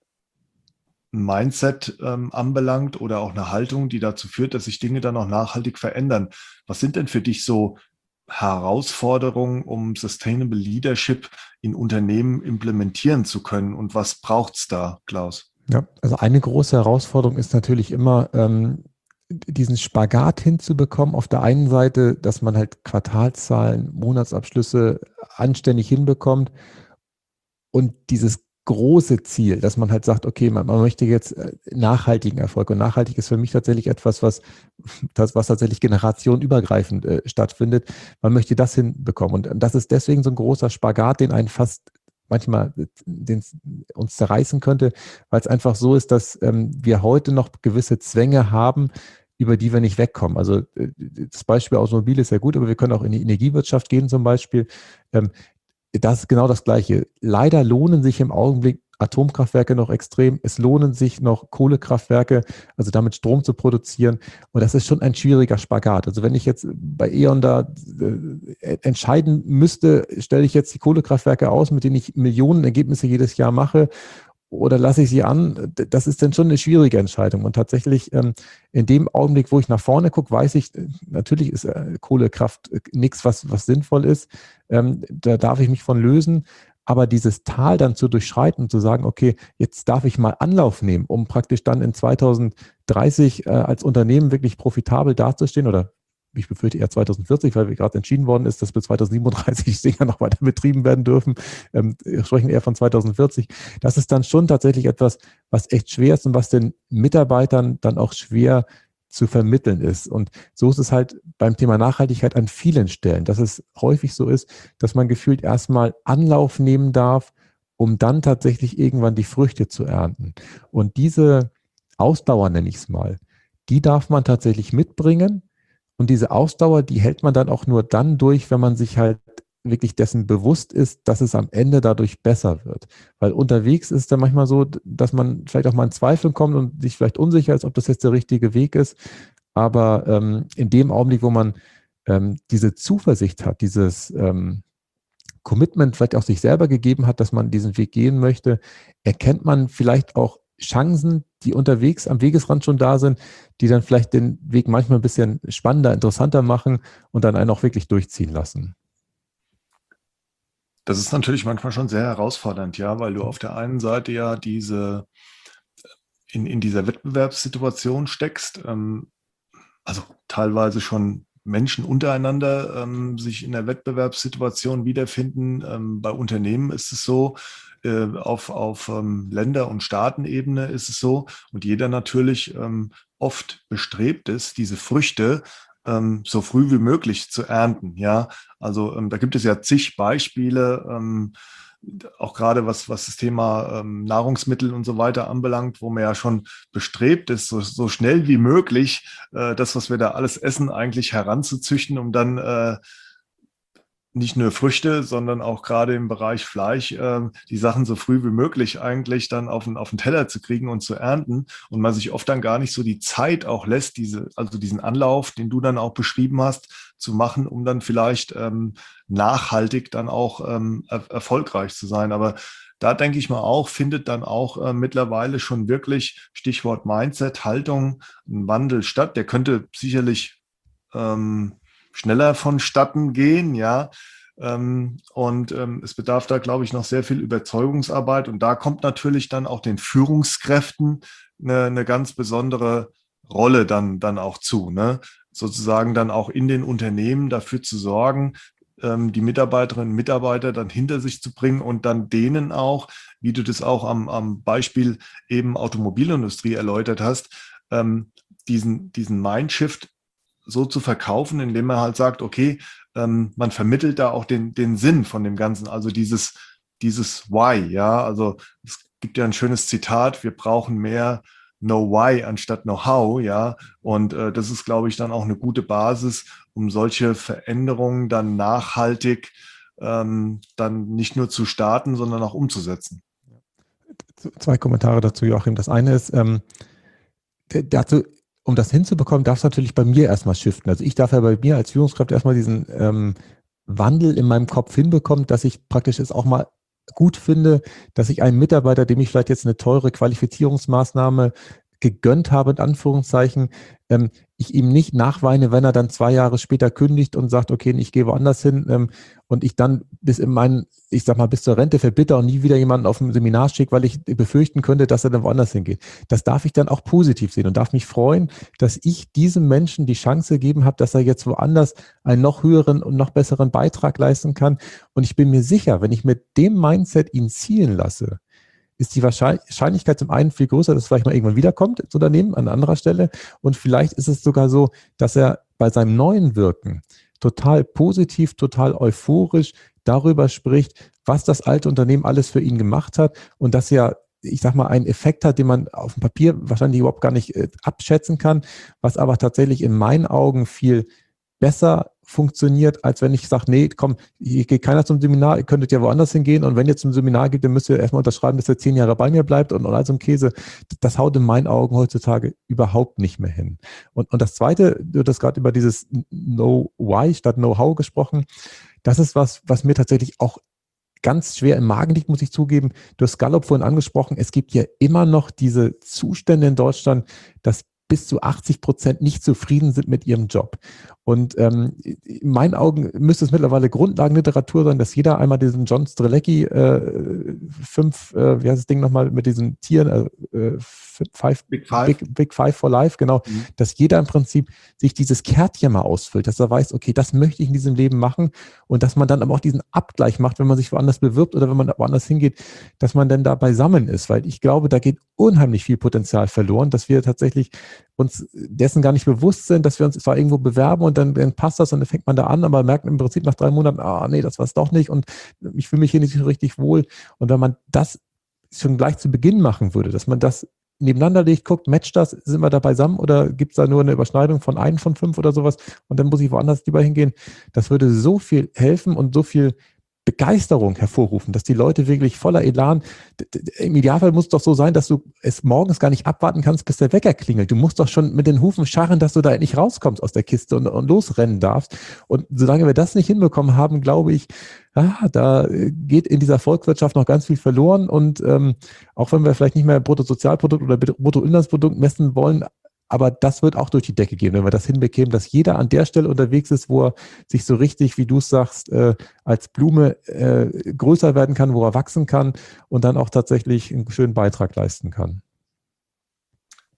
ein Mindset ähm, anbelangt oder auch eine Haltung, die dazu führt, dass sich Dinge dann auch nachhaltig verändern. Was sind denn für dich so Herausforderungen, um Sustainable Leadership in Unternehmen implementieren zu können? Und was braucht es da, Klaus? Ja, also eine große Herausforderung ist natürlich immer, ähm, diesen Spagat hinzubekommen. Auf der einen Seite, dass man halt Quartalszahlen, Monatsabschlüsse anständig hinbekommt und dieses große Ziel, dass man halt sagt, okay, man, man möchte jetzt äh, nachhaltigen Erfolg. Und nachhaltig ist für mich tatsächlich etwas, was, das, was tatsächlich generationenübergreifend äh, stattfindet. Man möchte das hinbekommen. Und das ist deswegen so ein großer Spagat, den einen fast manchmal den, uns zerreißen könnte, weil es einfach so ist, dass ähm, wir heute noch gewisse Zwänge haben, über die wir nicht wegkommen. Also äh, das Beispiel Automobil ist ja gut, aber wir können auch in die Energiewirtschaft gehen zum Beispiel. Ähm, Das ist genau das Gleiche. Leider lohnen sich im Augenblick Atomkraftwerke noch extrem. Es lohnen sich noch Kohlekraftwerke, also damit Strom zu produzieren. Und das ist schon ein schwieriger Spagat. Also wenn ich jetzt bei E.ON da äh, entscheiden müsste, stelle ich jetzt die Kohlekraftwerke aus, mit denen ich Millionen Ergebnisse jedes Jahr mache, oder lasse ich sie an? Das ist dann schon eine schwierige Entscheidung. Und tatsächlich ähm, in dem Augenblick, wo ich nach vorne gucke, weiß ich, natürlich ist äh, Kohlekraft äh, nichts, was, was sinnvoll ist. Ähm, da darf ich mich von lösen. Aber dieses Tal dann zu durchschreiten und zu sagen, okay, jetzt darf ich mal Anlauf nehmen, um praktisch dann in zweitausenddreißig äh, als Unternehmen wirklich profitabel dazustehen oder ich befürchte eher zweitausendvierzig, weil gerade entschieden worden ist, dass bis zweitausendsiebenunddreißig Dinger noch weiter betrieben werden dürfen. Ähm, wir sprechen eher von zweitausendvierzig. Das ist dann schon tatsächlich etwas, was echt schwer ist und was den Mitarbeitern dann auch schwer zu vermitteln ist. Und so ist es halt beim Thema Nachhaltigkeit an vielen Stellen, dass es häufig so ist, dass man gefühlt erstmal Anlauf nehmen darf, um dann tatsächlich irgendwann die Früchte zu ernten. Und diese Ausdauer, nenne ich es mal, die darf man tatsächlich mitbringen. Und diese Ausdauer, die hält man dann auch nur dann durch, wenn man sich halt wirklich dessen bewusst ist, dass es am Ende dadurch besser wird. Weil unterwegs ist es dann manchmal so, dass man vielleicht auch mal in Zweifel kommt und sich vielleicht unsicher ist, ob das jetzt der richtige Weg ist. Aber ähm, in dem Augenblick, wo man ähm, diese Zuversicht hat, dieses ähm, Commitment vielleicht auch sich selber gegeben hat, dass man diesen Weg gehen möchte, erkennt man vielleicht auch Chancen, die unterwegs am Wegesrand schon da sind, die dann vielleicht den Weg manchmal ein bisschen spannender, interessanter machen und dann einen auch wirklich durchziehen lassen. Das ist natürlich manchmal schon sehr herausfordernd, ja, weil du auf der einen Seite ja diese in, in dieser Wettbewerbssituation steckst, ähm, also teilweise schon Menschen untereinander ähm, sich in der Wettbewerbssituation wiederfinden. Ähm, bei Unternehmen ist es so, äh, auf, auf ähm, Länder- und Staatenebene ist es so und jeder natürlich ähm, oft bestrebt ist, diese Früchte ähm, so früh wie möglich zu ernten. Ja, also ähm, da gibt es ja zig Beispiele. Ähm, auch gerade was, was das Thema ähm, Nahrungsmittel und so weiter anbelangt, wo man ja schon bestrebt ist, so, so schnell wie möglich äh, das, was wir da alles essen, eigentlich heranzuzüchten, um dann äh, nicht nur Früchte, sondern auch gerade im Bereich Fleisch äh, die Sachen so früh wie möglich eigentlich dann auf den, auf den Teller zu kriegen und zu ernten. Und man sich oft dann gar nicht so die Zeit auch lässt, diese, also diesen Anlauf, den du dann auch beschrieben hast, zu machen, um dann vielleicht ähm, nachhaltig dann auch ähm, er erfolgreich zu sein. Aber da denke ich mal auch, findet dann auch äh, mittlerweile schon wirklich, Stichwort Mindset, Haltung, ein Wandel statt. Der könnte sicherlich ähm, schneller vonstatten gehen, ja. Ähm, und ähm, es bedarf da, glaube ich, noch sehr viel Überzeugungsarbeit. Und da kommt natürlich dann auch den Führungskräften eine, eine ganz besondere Rolle dann, dann auch zu, ne? Sozusagen dann auch in den Unternehmen dafür zu sorgen, ähm, die Mitarbeiterinnen und Mitarbeiter dann hinter sich zu bringen und dann denen auch, wie du das auch am, am Beispiel eben Automobilindustrie erläutert hast, ähm, diesen, diesen Mindshift so zu verkaufen, indem man halt sagt, okay, ähm, man vermittelt da auch den, den Sinn von dem Ganzen, also dieses, dieses Why, ja, also es gibt ja ein schönes Zitat, wir brauchen mehr Know Why anstatt Know How, ja, und äh, das ist, glaube ich, dann auch eine gute Basis, um solche Veränderungen dann nachhaltig ähm, dann nicht nur zu starten, sondern auch umzusetzen. Zwei Kommentare dazu, Joachim. Das eine ist, ähm, dazu, um das hinzubekommen, darf es natürlich bei mir erstmal shiften. Also ich darf ja bei mir als Führungskraft erstmal diesen ähm, Wandel in meinem Kopf hinbekommen, dass ich praktisch es auch mal gut finde, dass ich einen Mitarbeiter, dem ich vielleicht jetzt eine teure Qualifizierungsmaßnahme gegönnt habe, in Anführungszeichen, ähm, ich ihm nicht nachweine, wenn er dann zwei Jahre später kündigt und sagt, okay, ich gehe woanders hin ähm, und ich dann bis in meinen, ich sag mal, bis zur Rente verbitter und nie wieder jemanden auf ein Seminar schicke, weil ich befürchten könnte, dass er dann woanders hingeht. Das darf ich dann auch positiv sehen und darf mich freuen, dass ich diesem Menschen die Chance gegeben habe, dass er jetzt woanders einen noch höheren und noch besseren Beitrag leisten kann. Und ich bin mir sicher, wenn ich mit dem Mindset ihn zielen lasse, ist die Wahrscheinlichkeit zum einen viel größer, dass es vielleicht mal irgendwann wiederkommt ins Unternehmen an anderer Stelle. Und vielleicht ist es sogar so, dass er bei seinem neuen Wirken total positiv, total euphorisch darüber spricht, was das alte Unternehmen alles für ihn gemacht hat und dass er, ich sag mal, einen Effekt hat, den man auf dem Papier wahrscheinlich überhaupt gar nicht äh, abschätzen kann, was aber tatsächlich in meinen Augen viel besser funktioniert, als wenn ich sage, nee, komm, hier geht keiner zum Seminar, ihr könntet ja woanders hingehen und wenn ihr zum Seminar geht, dann müsst ihr erstmal unterschreiben, dass ihr zehn Jahre bei mir bleibt und, und all so ein Käse. Das haut in meinen Augen heutzutage überhaupt nicht mehr hin. Und, und das Zweite, du hast gerade über dieses Know-Why statt Know-How gesprochen, das ist was, was mir tatsächlich auch ganz schwer im Magen liegt, muss ich zugeben. Du hast Gallup vorhin angesprochen, es gibt ja immer noch diese Zustände in Deutschland, dass bis zu achtzig Prozent nicht zufrieden sind mit ihrem Job. Und ähm, in meinen Augen müsste es mittlerweile Grundlagenliteratur sein, dass jeder einmal diesen John Strelecki äh, fünf, äh, wie heißt das Ding nochmal, mit diesen Tieren, äh, five, Big Five. Big, Big Five for Life, genau, mhm. Dass jeder im Prinzip sich dieses Kärtchen mal ausfüllt, dass er weiß, okay, das möchte ich in diesem Leben machen und dass man dann aber auch diesen Abgleich macht, wenn man sich woanders bewirbt oder wenn man woanders hingeht, dass man dann da beisammen ist, weil ich glaube, da geht unheimlich viel Potenzial verloren, dass wir tatsächlich uns dessen gar nicht bewusst sind, dass wir uns zwar irgendwo bewerben und dann, dann passt das und dann fängt man da an, aber merkt im Prinzip nach drei Monaten, ah nee, das war es doch nicht und ich fühle mich hier nicht so richtig wohl. Und wenn man das schon gleich zu Beginn machen würde, dass man das nebeneinander legt, guckt, matcht das, sind wir da beisammen oder gibt es da nur eine Überschneidung von einem von fünf oder sowas und dann muss ich woanders lieber hingehen. Das würde so viel helfen und so viel Begeisterung hervorrufen, dass die Leute wirklich voller Elan, im Idealfall muss es doch so sein, dass du es morgens gar nicht abwarten kannst, bis der Wecker klingelt. Du musst doch schon mit den Hufen scharren, dass du da endlich rauskommst aus der Kiste und, und losrennen darfst. Und solange wir das nicht hinbekommen haben, glaube ich, ah, da geht in dieser Volkswirtschaft noch ganz viel verloren. Und ähm, auch wenn wir vielleicht nicht mehr Bruttosozialprodukt oder Bruttoinlandsprodukt messen wollen, aber das wird auch durch die Decke gehen, wenn wir das hinbekämen, dass jeder an der Stelle unterwegs ist, wo er sich so richtig, wie du es sagst, äh, als Blume äh, größer werden kann, wo er wachsen kann und dann auch tatsächlich einen schönen Beitrag leisten kann.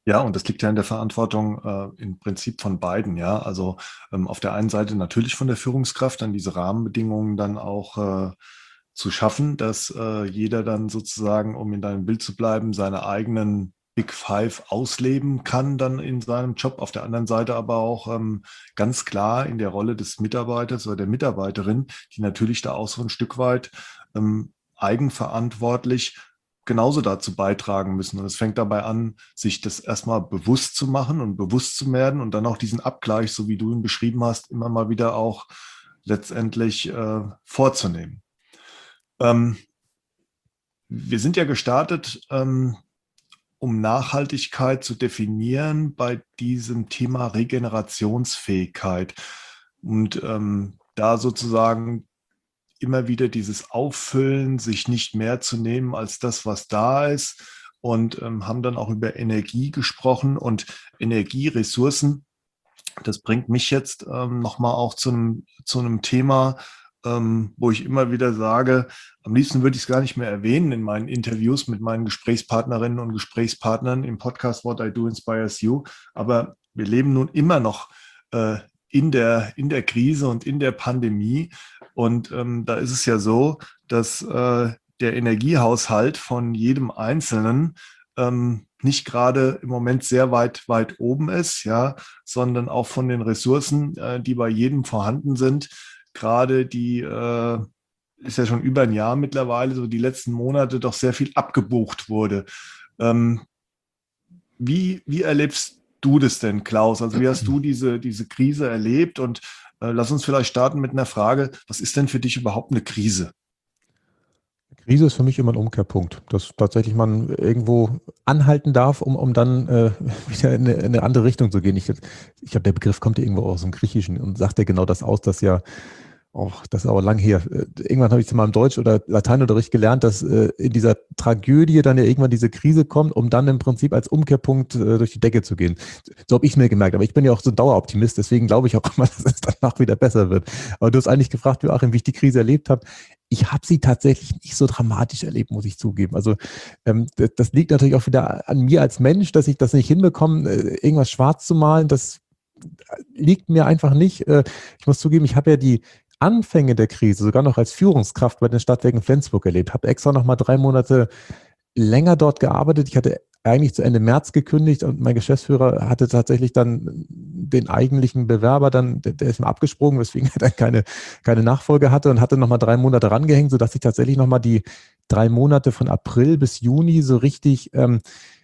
Ja, und das liegt ja in der Verantwortung äh, im Prinzip von beiden, ja. Also ähm, auf der einen Seite natürlich von der Führungskraft, dann diese Rahmenbedingungen dann auch äh, zu schaffen, dass äh, jeder dann sozusagen, um in deinem Bild zu bleiben, seine eigenen Big Five ausleben kann dann in seinem Job. Auf der anderen Seite aber auch ähm, ganz klar in der Rolle des Mitarbeiters oder der Mitarbeiterin, die natürlich da auch so ein Stück weit ähm, eigenverantwortlich genauso dazu beitragen müssen. Und es fängt dabei an, sich das erstmal bewusst zu machen und bewusst zu werden und dann auch diesen Abgleich, so wie du ihn beschrieben hast, immer mal wieder auch letztendlich äh, vorzunehmen. Ähm, wir sind ja gestartet, ähm, um Nachhaltigkeit zu definieren bei diesem Thema Regenerationsfähigkeit und ähm, da sozusagen immer wieder dieses Auffüllen, sich nicht mehr zu nehmen als das, was da ist und ähm, haben dann auch über Energie gesprochen und Energieressourcen. Das bringt mich jetzt ähm, nochmal auch zu einem, zu einem Thema, ähm, wo ich immer wieder sage, am liebsten würde ich es gar nicht mehr erwähnen in meinen Interviews mit meinen Gesprächspartnerinnen und Gesprächspartnern im Podcast What I Do Inspires You. Aber wir leben nun immer noch äh, in der, in der Krise und in der Pandemie. Und ähm, da ist es ja so, dass äh, der Energiehaushalt von jedem Einzelnen ähm, nicht gerade im Moment sehr weit, weit oben ist, ja, sondern auch von den Ressourcen, äh, die bei jedem vorhanden sind. Gerade die, äh, ist ja schon über ein Jahr mittlerweile, so die letzten Monate doch sehr viel abgebucht wurde. Ähm, wie, wie erlebst du das denn, Klaus? Also wie hast du diese, diese Krise erlebt? Und äh, lass uns vielleicht starten mit einer Frage, was ist denn für dich überhaupt eine Krise? Krise ist für mich immer ein Umkehrpunkt, dass tatsächlich man irgendwo anhalten darf, um, um dann äh, wieder in eine, in eine andere Richtung zu gehen. Ich, ich glaube, der Begriff kommt ja irgendwo aus dem Griechischen und sagt ja genau das aus, dass ja auch, das ist aber lang her. Irgendwann habe ich es mal im Deutsch- oder Lateinunterricht gelernt, dass äh, in dieser Tragödie dann ja irgendwann diese Krise kommt, um dann im Prinzip als Umkehrpunkt äh, durch die Decke zu gehen. So habe ich mir gemerkt. Aber ich bin ja auch so ein Daueroptimist, deswegen glaube ich auch immer, dass es danach wieder besser wird. Aber du hast eigentlich gefragt, Joachim, wie ich die Krise erlebt habe. Ich habe sie tatsächlich nicht so dramatisch erlebt, muss ich zugeben. Also ähm, das, das liegt natürlich auch wieder an mir als Mensch, dass ich das nicht hinbekomme, äh, irgendwas schwarz zu malen. Das liegt mir einfach nicht. Äh, ich muss zugeben, ich habe ja die Anfänge der Krise sogar noch als Führungskraft bei den Stadtwerken Flensburg erlebt. Habe extra noch mal drei Monate länger dort gearbeitet. Ich hatte eigentlich zu Ende März gekündigt und mein Geschäftsführer hatte tatsächlich dann den eigentlichen Bewerber dann, der, der ist mir abgesprungen, weswegen er dann keine, keine Nachfolge hatte und hatte nochmal drei Monate rangehängt, sodass ich tatsächlich nochmal die drei Monate von April bis Juni so richtig, ähm,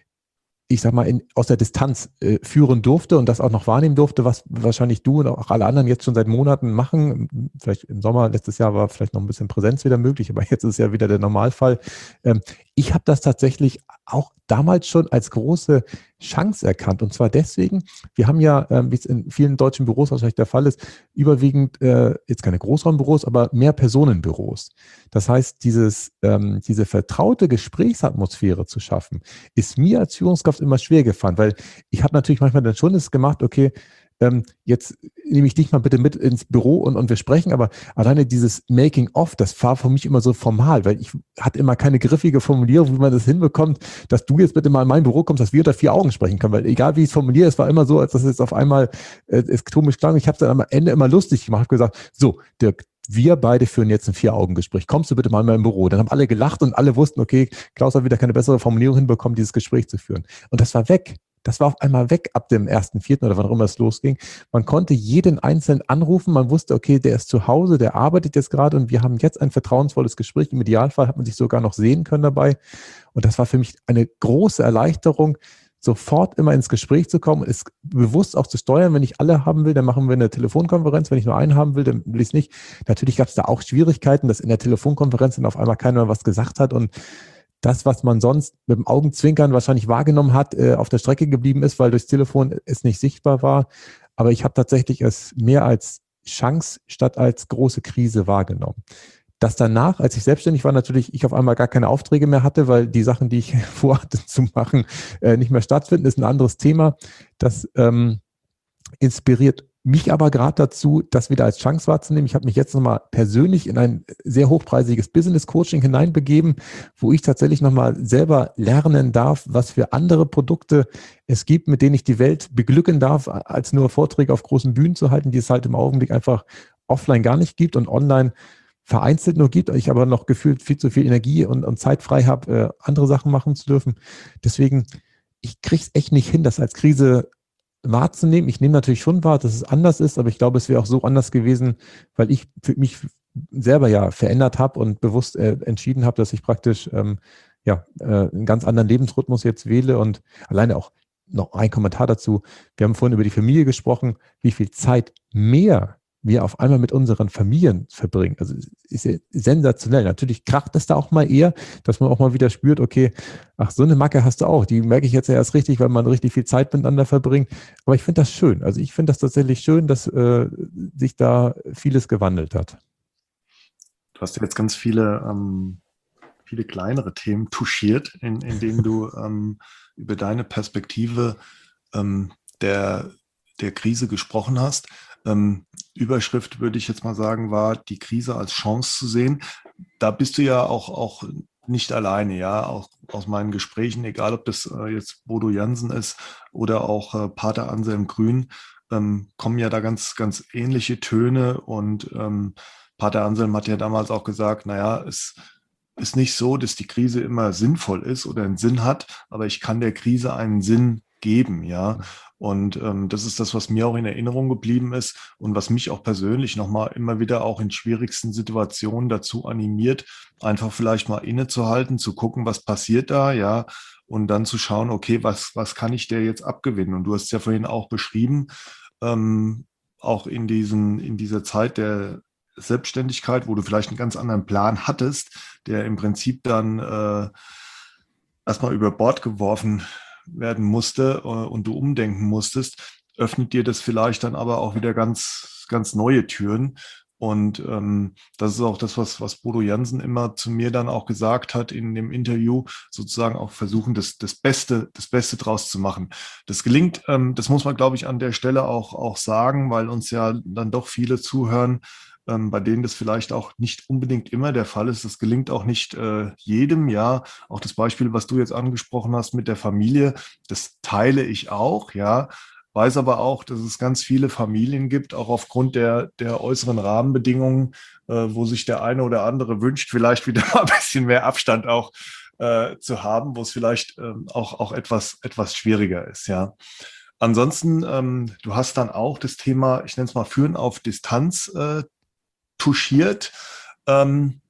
ich sag mal, in, aus der Distanz äh, führen durfte und das auch noch wahrnehmen durfte, was wahrscheinlich du und auch alle anderen jetzt schon seit Monaten machen. Vielleicht im Sommer, letztes Jahr war vielleicht noch ein bisschen Präsenz wieder möglich, aber jetzt ist es ja wieder der Normalfall. Ähm, ich habe das tatsächlich auch damals schon als große Chance erkannt. Und zwar deswegen, wir haben ja, ähm, wie es in vielen deutschen Büros wahrscheinlich der Fall ist, überwiegend äh, jetzt keine Großraumbüros, aber mehr Personenbüros. Das heißt, dieses, ähm, diese vertraute Gesprächsatmosphäre zu schaffen, ist mir als Führungskraft immer schwer gefallen, weil ich habe natürlich manchmal dann schon es gemacht, okay, ähm, jetzt nehme ich dich mal bitte mit ins Büro und, und wir sprechen, aber alleine dieses Making-of, das war für mich immer so formal, weil ich hatte immer keine griffige Formulierung, wie man das hinbekommt, dass du jetzt bitte mal in mein Büro kommst, dass wir unter vier Augen sprechen können, weil egal wie ich es formuliere, es war immer so, als dass es auf einmal äh, es komisch klang. Ich habe es dann am Ende immer lustig gemacht, habe gesagt, so, Dirk, wir beide führen jetzt ein Vier-Augen-Gespräch. Kommst du bitte mal in mein Büro? Dann haben alle gelacht und alle wussten, okay, Klaus hat wieder keine bessere Formulierung hinbekommen, dieses Gespräch zu führen. Und das war weg. Das war auf einmal weg ab dem ersten Vierten oder wann auch immer es losging. Man konnte jeden Einzelnen anrufen. Man wusste, okay, der ist zu Hause, der arbeitet jetzt gerade und wir haben jetzt ein vertrauensvolles Gespräch. Im Idealfall hat man sich sogar noch sehen können dabei. Und das war für mich eine große Erleichterung, sofort immer ins Gespräch zu kommen, es bewusst auch zu steuern. Wenn ich alle haben will, dann machen wir eine Telefonkonferenz. Wenn ich nur einen haben will, dann will ich es nicht. Natürlich gab es da auch Schwierigkeiten, dass in der Telefonkonferenz dann auf einmal keiner was gesagt hat und das, was man sonst mit dem Augenzwinkern wahrscheinlich wahrgenommen hat, äh, auf der Strecke geblieben ist, weil durchs Telefon es nicht sichtbar war. Aber ich habe tatsächlich es mehr als Chance statt als große Krise wahrgenommen. Das danach, als ich selbstständig war, natürlich ich auf einmal gar keine Aufträge mehr hatte, weil die Sachen, die ich vorhatte zu machen, äh, nicht mehr stattfinden, ist ein anderes Thema. Das ähm, inspiriert mich aber gerade dazu, das wieder als Chance wahrzunehmen. Ich habe mich jetzt nochmal persönlich in ein sehr hochpreisiges Business-Coaching hineinbegeben, wo ich tatsächlich nochmal selber lernen darf, was für andere Produkte es gibt, mit denen ich die Welt beglücken darf, als nur Vorträge auf großen Bühnen zu halten, die es halt im Augenblick einfach offline gar nicht gibt und online vereinzelt nur gibt, ich aber noch gefühlt viel zu viel Energie und, und Zeit frei habe, äh, andere Sachen machen zu dürfen. Deswegen, ich kriege es echt nicht hin, das als Krise wahrzunehmen. Ich nehme natürlich schon wahr, dass es anders ist, aber ich glaube, es wäre auch so anders gewesen, weil ich für mich selber ja verändert habe und bewusst äh, entschieden habe, dass ich praktisch ähm, ja, äh, einen ganz anderen Lebensrhythmus jetzt wähle und alleine auch noch ein Kommentar dazu. Wir haben vorhin über die Familie gesprochen, wie viel Zeit mehr wir auf einmal mit unseren Familien verbringen. Also ist ja sensationell. Natürlich kracht es da auch mal eher, dass man auch mal wieder spürt, okay, ach, so eine Macke hast du auch. Die merke ich jetzt ja erst richtig, weil man richtig viel Zeit miteinander verbringt. Aber ich finde das schön. Also ich finde das tatsächlich schön, dass äh, sich da vieles gewandelt hat. Du hast jetzt ganz viele, ähm, viele kleinere Themen touchiert, in, in denen du ähm, über deine Perspektive ähm, der, der Krise gesprochen hast. Ähm, Überschrift, würde ich jetzt mal sagen, war, die Krise als Chance zu sehen. Da bist du ja auch, auch nicht alleine, ja, auch aus meinen Gesprächen, egal ob das äh, jetzt Bodo Jansen ist oder auch äh, Pater Anselm Grün, ähm, kommen ja da ganz, ganz ähnliche Töne und ähm, Pater Anselm hat ja damals auch gesagt, naja, es ist nicht so, dass die Krise immer sinnvoll ist oder einen Sinn hat, aber ich kann der Krise einen Sinn geben, ja. Und ähm, das ist das, was mir auch in Erinnerung geblieben ist und was mich auch persönlich nochmal immer wieder auch in schwierigsten Situationen dazu animiert, einfach vielleicht mal innezuhalten, zu gucken, was passiert da, ja, und dann zu schauen, okay, was, was kann ich der jetzt abgewinnen? Und du hast es ja vorhin auch beschrieben, ähm, auch in diesen, in dieser Zeit der Selbstständigkeit, wo du vielleicht einen ganz anderen Plan hattest, der im Prinzip dann äh, erstmal über Bord geworfen werden musste äh, und du umdenken musstest, öffnet dir das vielleicht dann aber auch wieder ganz, ganz neue Türen. Und ähm, das ist auch das, was, was Bodo Jansen immer zu mir dann auch gesagt hat in dem Interview, sozusagen auch versuchen, das, das Beste, das Beste draus zu machen. Das gelingt, ähm, das muss man, glaube ich, an der Stelle auch, auch sagen, weil uns ja dann doch viele zuhören, ähm, bei denen das vielleicht auch nicht unbedingt immer der Fall ist. Das gelingt auch nicht äh, jedem, ja. Auch das Beispiel, was du jetzt angesprochen hast mit der Familie, das teile ich auch, ja. Weiß aber auch, dass es ganz viele Familien gibt, auch aufgrund der, der äußeren Rahmenbedingungen, äh, wo sich der eine oder andere wünscht, vielleicht wieder mal ein bisschen mehr Abstand auch äh, zu haben, wo es vielleicht ähm, auch, auch etwas, etwas schwieriger ist, ja. Ansonsten, ähm, du hast dann auch das Thema, ich nenne es mal Führen auf Distanz äh, touchiert. Ähm,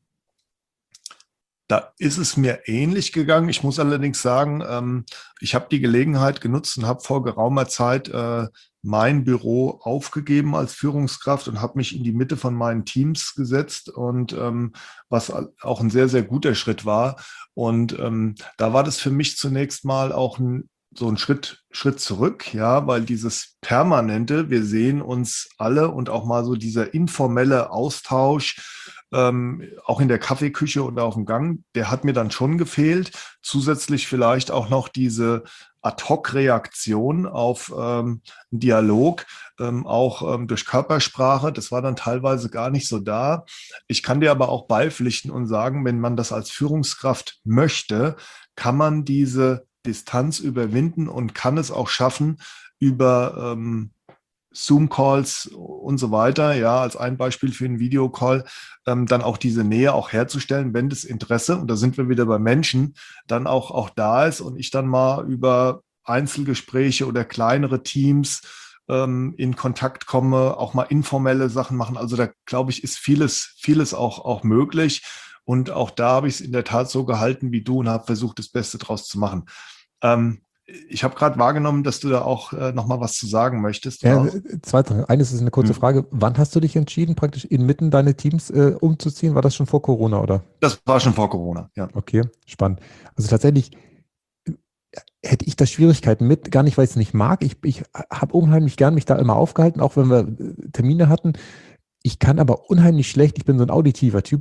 Da ist es mir ähnlich gegangen. Ich muss allerdings sagen, ähm, ich habe die Gelegenheit genutzt und habe vor geraumer Zeit äh, mein Büro aufgegeben als Führungskraft und habe mich in die Mitte von meinen Teams gesetzt und ähm, was auch ein sehr, sehr guter Schritt war. Und ähm, da war das für mich zunächst mal auch ein so ein Schritt, Schritt zurück, ja, weil dieses Permanente, wir sehen uns alle und auch mal so dieser informelle Austausch, ähm, auch in der Kaffeeküche oder auf dem Gang, der hat mir dann schon gefehlt. Zusätzlich vielleicht auch noch diese Ad-hoc-Reaktion auf ähm, einen Dialog, ähm, auch ähm, durch Körpersprache. Das war dann teilweise gar nicht so da. Ich kann dir aber auch beipflichten und sagen, wenn man das als Führungskraft möchte, kann man diese Distanz überwinden und kann es auch schaffen, über ähm, Zoom-Calls und so weiter, ja, als ein Beispiel für einen Videocall, ähm, dann auch diese Nähe auch herzustellen, wenn das Interesse, und da sind wir wieder bei Menschen, dann auch, auch da ist und ich dann mal über Einzelgespräche oder kleinere Teams ähm, in Kontakt komme, auch mal informelle Sachen machen. Also da, glaube ich, ist vieles, vieles auch, auch möglich. Und auch da habe ich es in der Tat so gehalten wie du und habe versucht, das Beste draus zu machen. Ähm, ich habe gerade wahrgenommen, dass du da auch äh, noch mal was zu sagen möchtest. Ja, zwei Sachen. Eines ist eine kurze hm. Frage. Wann hast du dich entschieden, praktisch inmitten deine Teams äh, umzuziehen? War das schon vor Corona, oder? Das war schon vor Corona, ja. Okay, spannend. Also tatsächlich hätte ich da Schwierigkeiten mit, gar nicht, weil ich es nicht mag. Ich, ich habe unheimlich gern mich da immer aufgehalten, auch wenn wir Termine hatten. Ich kann aber unheimlich schlecht, ich bin so ein auditiver Typ,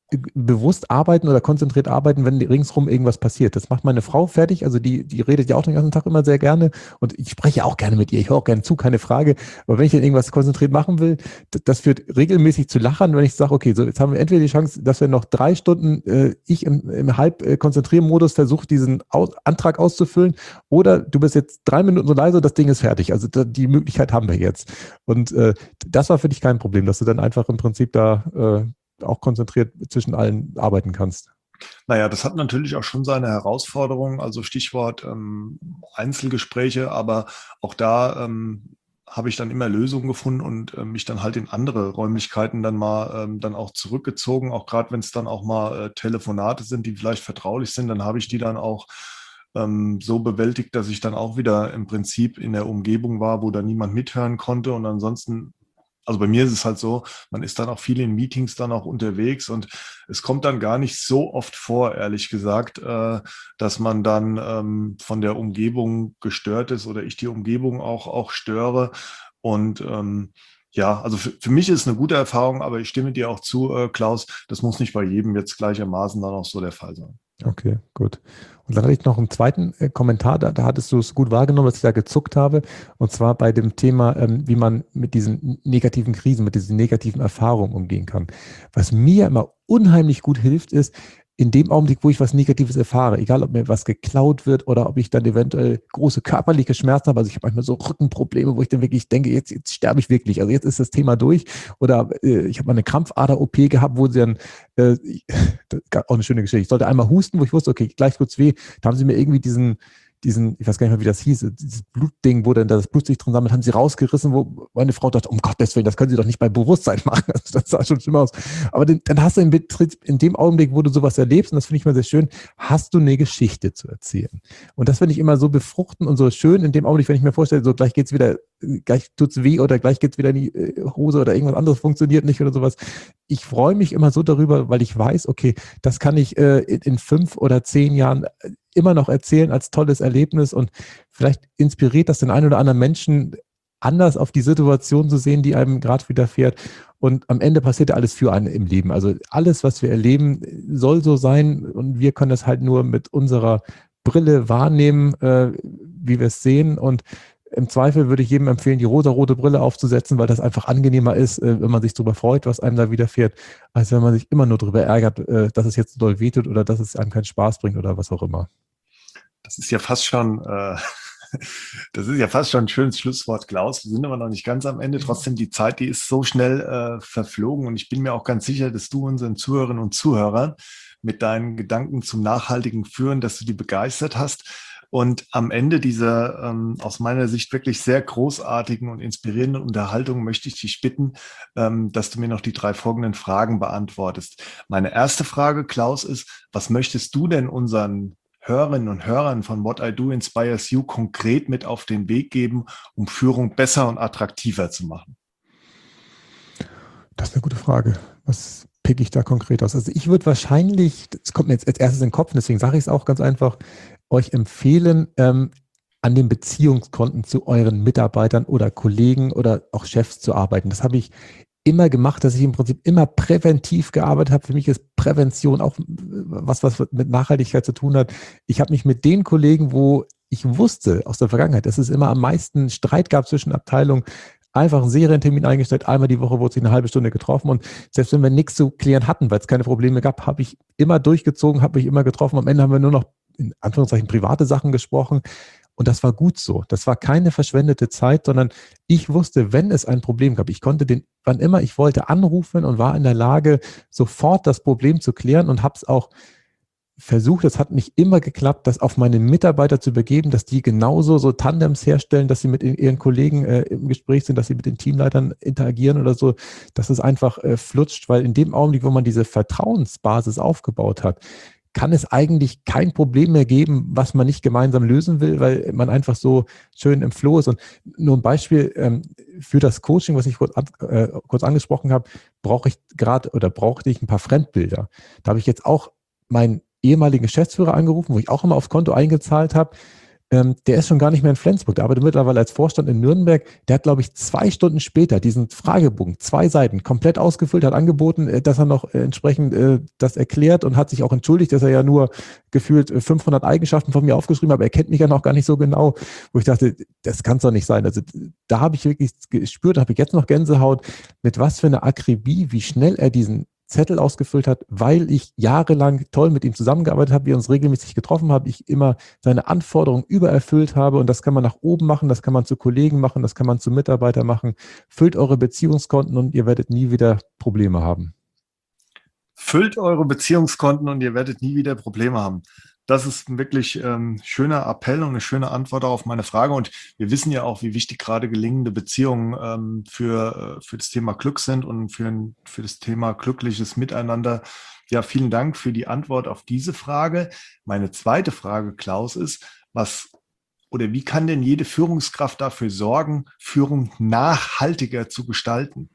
bewusst arbeiten oder konzentriert arbeiten, wenn ringsrum irgendwas passiert. Das macht meine Frau fertig, also die, die redet ja auch den ganzen Tag immer sehr gerne und ich spreche auch gerne mit ihr, ich höre auch gerne zu, keine Frage, aber wenn ich dann irgendwas konzentriert machen will, das führt regelmäßig zu Lachen, wenn ich sage, okay, so jetzt haben wir entweder die Chance, dass wir noch drei Stunden, äh, ich im, im Halb-Konzentrier-Modus versuche, diesen Aus- Antrag auszufüllen, oder du bist jetzt drei Minuten so leise und das Ding ist fertig. Also da, die Möglichkeit haben wir jetzt. Und äh, das war für dich kein Problem, dass du dann einfach im Prinzip da äh, auch konzentriert zwischen allen arbeiten kannst. Naja, das hat natürlich auch schon seine Herausforderungen, also Stichwort ähm, Einzelgespräche, aber auch da ähm, habe ich dann immer Lösungen gefunden und äh, mich dann halt in andere Räumlichkeiten dann mal ähm, dann auch zurückgezogen, auch gerade wenn es dann auch mal äh, Telefonate sind, die vielleicht vertraulich sind, dann habe ich die dann auch ähm, so bewältigt, dass ich dann auch wieder im Prinzip in der Umgebung war, wo da niemand mithören konnte und ansonsten. Also bei mir ist es halt so, man ist dann auch viel in Meetings dann auch unterwegs und es kommt dann gar nicht so oft vor, ehrlich gesagt, äh, dass man dann ähm, von der Umgebung gestört ist oder ich die Umgebung auch, auch störe. Und ähm, ja, also für, für mich ist es eine gute Erfahrung, aber ich stimme dir auch zu, äh, Klaus, das muss nicht bei jedem jetzt gleichermaßen dann auch so der Fall sein. Okay, gut. Und dann hatte ich noch einen zweiten äh, Kommentar, da, da hattest du es gut wahrgenommen, dass ich da gezuckt habe, und zwar bei dem Thema, ähm, wie man mit diesen negativen Krisen, mit diesen negativen Erfahrungen umgehen kann. Was mir immer unheimlich gut hilft, ist, in dem Augenblick, wo ich was Negatives erfahre, egal ob mir was geklaut wird oder ob ich dann eventuell große körperliche Schmerzen habe, also ich habe manchmal so Rückenprobleme, wo ich dann wirklich denke, jetzt, jetzt sterbe ich wirklich, also jetzt ist das Thema durch, oder äh, ich habe mal eine Krampfader-O P gehabt, wo sie dann, äh, das ist auch eine schöne Geschichte, ich sollte einmal husten, wo ich wusste, okay, gleich kurz weh, da haben sie mir irgendwie diesen, diesen, ich weiß gar nicht mehr, wie das hieß, dieses Blutding, wo dann das Blut sich drin sammelt, haben sie rausgerissen, wo meine Frau dachte, um Gottes Willen, das können sie doch nicht bei Bewusstsein machen. Das sah schon schlimm aus. Aber den, dann hast du in, in dem Augenblick, wo du sowas erlebst, und das finde ich mal sehr schön, hast du eine Geschichte zu erzählen. Und das finde ich immer so befruchtend und so schön in dem Augenblick, wenn ich mir vorstelle, so gleich geht's wieder, gleich tut's weh oder gleich geht's wieder in die Hose oder irgendwas anderes funktioniert nicht oder sowas. Ich freue mich immer so darüber, weil ich weiß, okay, das kann ich äh, in, in fünf oder zehn Jahren immer noch erzählen als tolles Erlebnis, und vielleicht inspiriert das den einen oder anderen Menschen, anders auf die Situation zu sehen, die einem gerade widerfährt. Und am Ende passiert ja alles für einen im Leben. Also alles, was wir erleben, soll so sein, und wir können das halt nur mit unserer Brille wahrnehmen, äh, wie wir es sehen. Und im Zweifel würde ich jedem empfehlen, die rosa-rote Brille aufzusetzen, weil das einfach angenehmer ist, äh, wenn man sich darüber freut, was einem da widerfährt, als wenn man sich immer nur darüber ärgert, äh, dass es jetzt so doll wehtut oder dass es einem keinen Spaß bringt oder was auch immer. Das ist ja fast schon, äh, das ist ja fast schon ein schönes Schlusswort, Klaus. Wir sind aber noch nicht ganz am Ende. Trotzdem, die Zeit, die ist so schnell äh, verflogen, und ich bin mir auch ganz sicher, dass du unseren Zuhörerinnen und Zuhörern mit deinen Gedanken zum nachhaltigen Führen, dass du die begeistert hast. Und am Ende dieser ähm, aus meiner Sicht wirklich sehr großartigen und inspirierenden Unterhaltung möchte ich dich bitten, ähm, dass du mir noch die drei folgenden Fragen beantwortest. Meine erste Frage, Klaus, ist: Was möchtest du denn unseren Hörerinnen und Hörern von What I Do Inspires You konkret mit auf den Weg geben, um Führung besser und attraktiver zu machen? Das ist eine gute Frage. Was pick ich da konkret aus? Also ich würde wahrscheinlich, das kommt mir jetzt als erstes in den Kopf, deswegen sage ich es auch ganz einfach, euch empfehlen, ähm, an den Beziehungskonten zu euren Mitarbeitern oder Kollegen oder auch Chefs zu arbeiten. Das habe ich immer gemacht, dass ich im Prinzip immer präventiv gearbeitet habe. Für mich ist Prävention auch was, was mit Nachhaltigkeit zu tun hat. Ich habe mich mit den Kollegen, wo ich wusste aus der Vergangenheit, dass es immer am meisten Streit gab zwischen Abteilungen, einfach einen Serientermin eingestellt. Einmal die Woche wurde sich eine halbe Stunde getroffen, und selbst wenn wir nichts zu klären hatten, weil es keine Probleme gab, habe ich immer durchgezogen, habe mich immer getroffen. Am Ende haben wir nur noch in Anführungszeichen private Sachen gesprochen. Und das war gut so. Das war keine verschwendete Zeit, sondern ich wusste, wenn es ein Problem gab, ich konnte den, wann immer ich wollte, anrufen und war in der Lage, sofort das Problem zu klären, und habe es auch versucht, es hat nicht immer geklappt, das auf meine Mitarbeiter zu übergeben, dass die genauso so Tandems herstellen, dass sie mit ihren Kollegen äh, im Gespräch sind, dass sie mit den Teamleitern interagieren oder so, dass es einfach äh, flutscht, weil in dem Augenblick, wo man diese Vertrauensbasis aufgebaut hat, kann es eigentlich kein Problem mehr geben, was man nicht gemeinsam lösen will, weil man einfach so schön im Flow ist. Und nur ein Beispiel ähm, für das Coaching, was ich kurz, äh, kurz angesprochen habe, brauche ich gerade oder brauchte ich ein paar Fremdbilder. Da habe ich jetzt auch meinen ehemaligen Geschäftsführer angerufen, wo ich auch immer aufs Konto eingezahlt habe. ähm, der ist schon gar nicht mehr in Flensburg, der arbeitet mittlerweile als Vorstand in Nürnberg. Der hat, glaube ich, zwei Stunden später diesen Fragebogen, zwei Seiten, komplett ausgefüllt, hat angeboten, äh, dass er noch äh, entsprechend äh, das erklärt und hat sich auch entschuldigt, dass er ja nur gefühlt äh, fünfhundert Eigenschaften von mir aufgeschrieben hat, aber er kennt mich ja noch gar nicht so genau, wo ich dachte, das kann es doch nicht sein. Also da habe ich wirklich gespürt, habe ich jetzt noch Gänsehaut, mit was für einer Akribie, wie schnell er diesen Zettel ausgefüllt hat, weil ich jahrelang toll mit ihm zusammengearbeitet habe, wir uns regelmäßig getroffen haben, ich immer seine Anforderungen übererfüllt habe und das kann man nach oben machen, das kann man zu Kollegen machen, das kann man zu Mitarbeitern machen. Füllt eure Beziehungskonten und ihr werdet nie wieder Probleme haben. Füllt eure Beziehungskonten und ihr werdet nie wieder Probleme haben. Das ist ein wirklich ähm, schöner Appell und eine schöne Antwort auf meine Frage. Und wir wissen ja auch, wie wichtig gerade gelingende Beziehungen ähm, für, äh, für das Thema Glück sind und für, für das Thema glückliches Miteinander. Ja, vielen Dank für die Antwort auf diese Frage. Meine zweite Frage, Klaus, ist, was oder wie kann denn jede Führungskraft dafür sorgen, Führung nachhaltiger zu gestalten?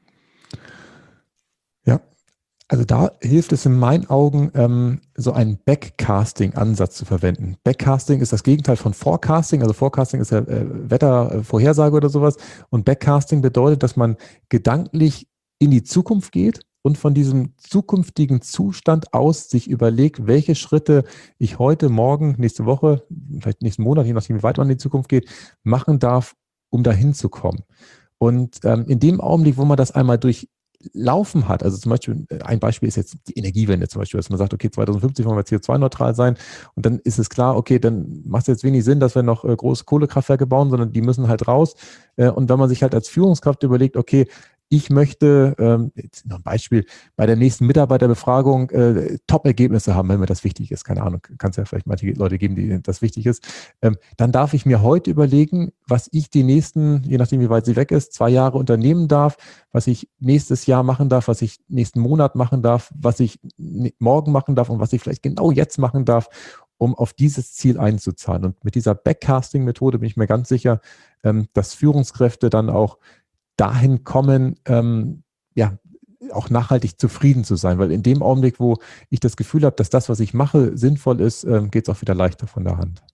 Ja, also da hilft es in meinen Augen, ähm, so einen Backcasting-Ansatz zu verwenden. Backcasting ist das Gegenteil von Forecasting. Also Forecasting ist ja äh, Wettervorhersage oder sowas. Und Backcasting bedeutet, dass man gedanklich in die Zukunft geht und von diesem zukünftigen Zustand aus sich überlegt, welche Schritte ich heute, morgen, nächste Woche, vielleicht nächsten Monat, je nachdem, wie weit man in die Zukunft geht, machen darf, um dahin zu kommen. Und ähm, in dem Augenblick, wo man das einmal durchlaufen hat, also zum Beispiel, ein Beispiel ist jetzt die Energiewende zum Beispiel, dass man sagt, okay, zwanzig fünfzig wollen wir C O zwei neutral sein und dann ist es klar, okay, dann macht es jetzt wenig Sinn, dass wir noch äh, große Kohlekraftwerke bauen, sondern die müssen halt raus. Äh, und wenn man sich halt als Führungskraft überlegt, okay, ich möchte, ähm, jetzt noch ein Beispiel, bei der nächsten Mitarbeiterbefragung äh, Top-Ergebnisse haben, wenn mir das wichtig ist. Keine Ahnung, kann es ja vielleicht manche Leute geben, die das wichtig ist. Ähm, dann darf ich mir heute überlegen, was ich die nächsten, je nachdem wie weit sie weg ist, zwei Jahre unternehmen darf, was ich nächstes Jahr machen darf, was ich nächsten Monat machen darf, was ich morgen machen darf und was ich vielleicht genau jetzt machen darf, um auf dieses Ziel einzuzahlen. Und mit dieser Backcasting-Methode bin ich mir ganz sicher, ähm, dass Führungskräfte dann auch dahin kommen, ähm, ja, auch nachhaltig zufrieden zu sein. Weil in dem Augenblick, wo ich das Gefühl habe, dass das, was ich mache, sinnvoll ist, ähm, geht es auch wieder leichter von der Hand.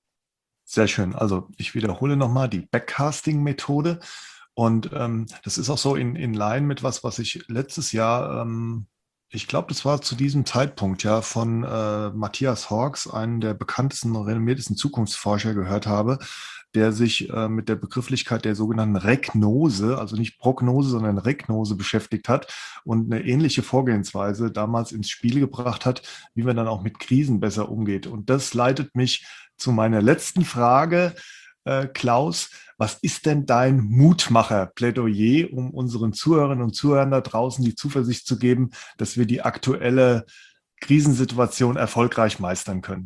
Sehr schön. Also ich wiederhole nochmal die Backcasting-Methode. Und ähm, das ist auch so in, in Line mit was, was ich letztes Jahr, ähm, ich glaube, das war zu diesem Zeitpunkt ja von äh, Matthias Hawkes, einem der bekanntesten und renommiertesten Zukunftsforscher, gehört habe, der sich äh, mit der Begrifflichkeit der sogenannten Regnose, also nicht Prognose, sondern Regnose beschäftigt hat und eine ähnliche Vorgehensweise damals ins Spiel gebracht hat, wie man dann auch mit Krisen besser umgeht. Und das leitet mich zu meiner letzten Frage, äh, Klaus. Was ist denn dein Mutmacher-Plädoyer, um unseren Zuhörerinnen und Zuhörern da draußen die Zuversicht zu geben, dass wir die aktuelle Krisensituation erfolgreich meistern können?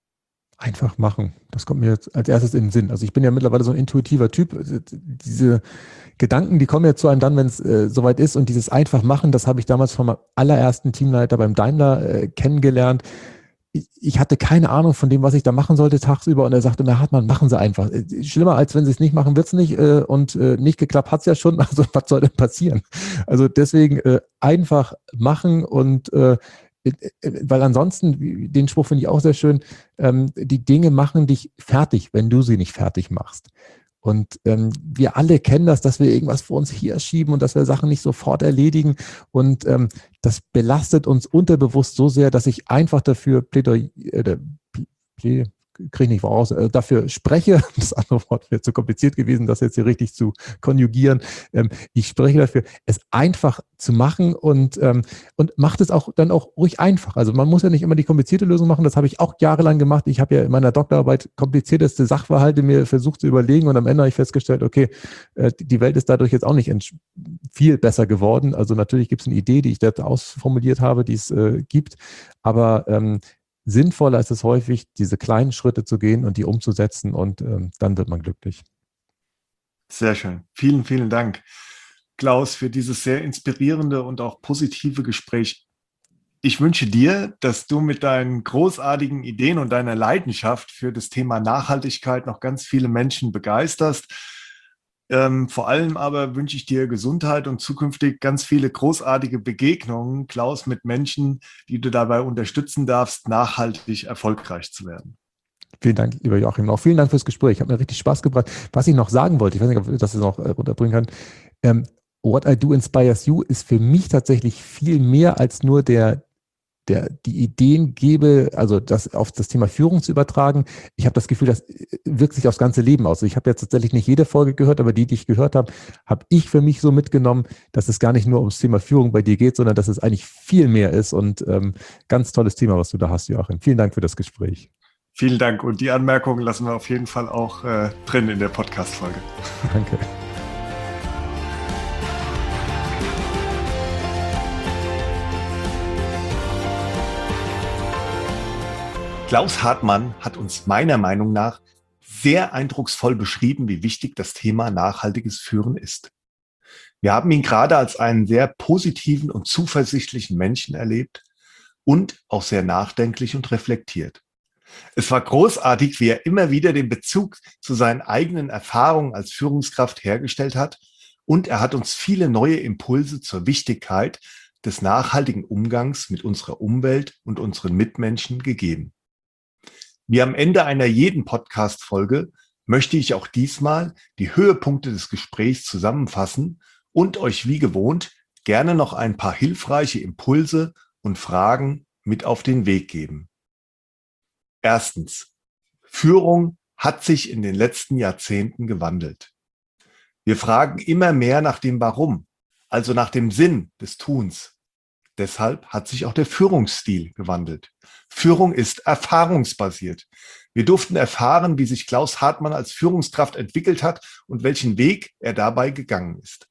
Einfach machen. Das kommt mir jetzt als erstes in den Sinn. Also ich bin ja mittlerweile so ein intuitiver Typ. Diese Gedanken, die kommen ja zu einem dann, wenn es äh, soweit ist. Und dieses einfach machen, das habe ich damals vom allerersten Teamleiter beim Daimler äh, kennengelernt. Ich, ich hatte keine Ahnung von dem, was ich da machen sollte tagsüber. Und er sagte mir, Hartmann, machen Sie einfach. Schlimmer als wenn Sie es nicht machen, wird es nicht. Äh, und äh, nicht geklappt hat es ja schon. Also was soll denn passieren? Also deswegen äh, einfach machen und äh, weil ansonsten, den Spruch finde ich auch sehr schön, ähm, die Dinge machen dich fertig, wenn du sie nicht fertig machst. Und ähm, wir alle kennen das, dass wir irgendwas vor uns her schieben und dass wir Sachen nicht sofort erledigen. Und ähm, das belastet uns unterbewusst so sehr, dass ich einfach dafür Plädoyer, äh, Plä, kriege ich nicht voraus, äh, dafür spreche, das andere Wort wäre zu kompliziert gewesen, das jetzt hier richtig zu konjugieren. Ähm, ich spreche dafür, es einfach zu machen und, ähm, und macht es auch dann auch ruhig einfach. Also man muss ja nicht immer die komplizierte Lösung machen, das habe ich auch jahrelang gemacht. Ich habe ja in meiner Doktorarbeit komplizierteste Sachverhalte mir versucht zu überlegen und am Ende habe ich festgestellt, okay, äh, die Welt ist dadurch jetzt auch nicht viel besser geworden. Also natürlich gibt es eine Idee, die ich dort ausformuliert habe, die es äh, gibt, aber ähm, sinnvoller ist es häufig, diese kleinen Schritte zu gehen und die umzusetzen und ähm, dann wird man glücklich. Sehr schön. Vielen, vielen Dank, Klaus, für dieses sehr inspirierende und auch positive Gespräch. Ich wünsche dir, dass du mit deinen großartigen Ideen und deiner Leidenschaft für das Thema Nachhaltigkeit noch ganz viele Menschen begeisterst. Ähm, vor allem aber wünsche ich dir Gesundheit und zukünftig ganz viele großartige Begegnungen, Klaus, mit Menschen, die du dabei unterstützen darfst, nachhaltig erfolgreich zu werden. Vielen Dank, lieber Joachim. Auch vielen Dank fürs Gespräch. Hat mir richtig Spaß gebracht. Was ich noch sagen wollte, ich weiß nicht, ob ich das noch äh, runterbringen kann. Ähm, What I Do Inspires You ist für mich tatsächlich viel mehr als nur der, der die Ideen gebe, also das auf das Thema Führung zu übertragen. Ich habe das Gefühl, das wirkt sich aufs ganze Leben aus. Also ich habe jetzt tatsächlich nicht jede Folge gehört, aber die, die ich gehört habe, habe ich für mich so mitgenommen, dass es gar nicht nur ums Thema Führung bei dir geht, sondern dass es eigentlich viel mehr ist. Und ähm, ganz tolles Thema, was du da hast, Joachim. Vielen Dank für das Gespräch. Vielen Dank und die Anmerkungen lassen wir auf jeden Fall auch äh, drin in der Podcast-Folge. Danke. Klaus Hartmann hat uns meiner Meinung nach sehr eindrucksvoll beschrieben, wie wichtig das Thema nachhaltiges Führen ist. Wir haben ihn gerade als einen sehr positiven und zuversichtlichen Menschen erlebt und auch sehr nachdenklich und reflektiert. Es war großartig, wie er immer wieder den Bezug zu seinen eigenen Erfahrungen als Führungskraft hergestellt hat und er hat uns viele neue Impulse zur Wichtigkeit des nachhaltigen Umgangs mit unserer Umwelt und unseren Mitmenschen gegeben. Wie am Ende einer jeden Podcast-Folge möchte ich auch diesmal die Höhepunkte des Gesprächs zusammenfassen und euch wie gewohnt gerne noch ein paar hilfreiche Impulse und Fragen mit auf den Weg geben. Erstens. Führung hat sich in den letzten Jahrzehnten gewandelt. Wir fragen immer mehr nach dem Warum, also nach dem Sinn des Tuns. Deshalb hat sich auch der Führungsstil gewandelt. Führung ist erfahrungsbasiert. Wir durften erfahren, wie sich Klaus Hartmann als Führungskraft entwickelt hat und welchen Weg er dabei gegangen ist.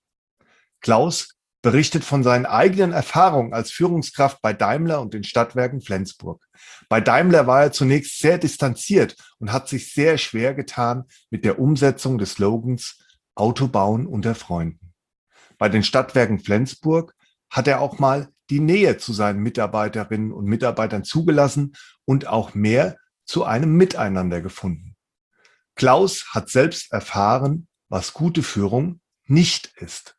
Klaus berichtet von seinen eigenen Erfahrungen als Führungskraft bei Daimler und den Stadtwerken Flensburg. Bei Daimler war er zunächst sehr distanziert und hat sich sehr schwer getan mit der Umsetzung des Slogans Auto bauen unter Freunden. Bei den Stadtwerken Flensburg hat er auch mal die Nähe zu seinen Mitarbeiterinnen und Mitarbeitern zugelassen und auch mehr zu einem Miteinander gefunden. Klaus hat selbst erfahren, was gute Führung nicht ist.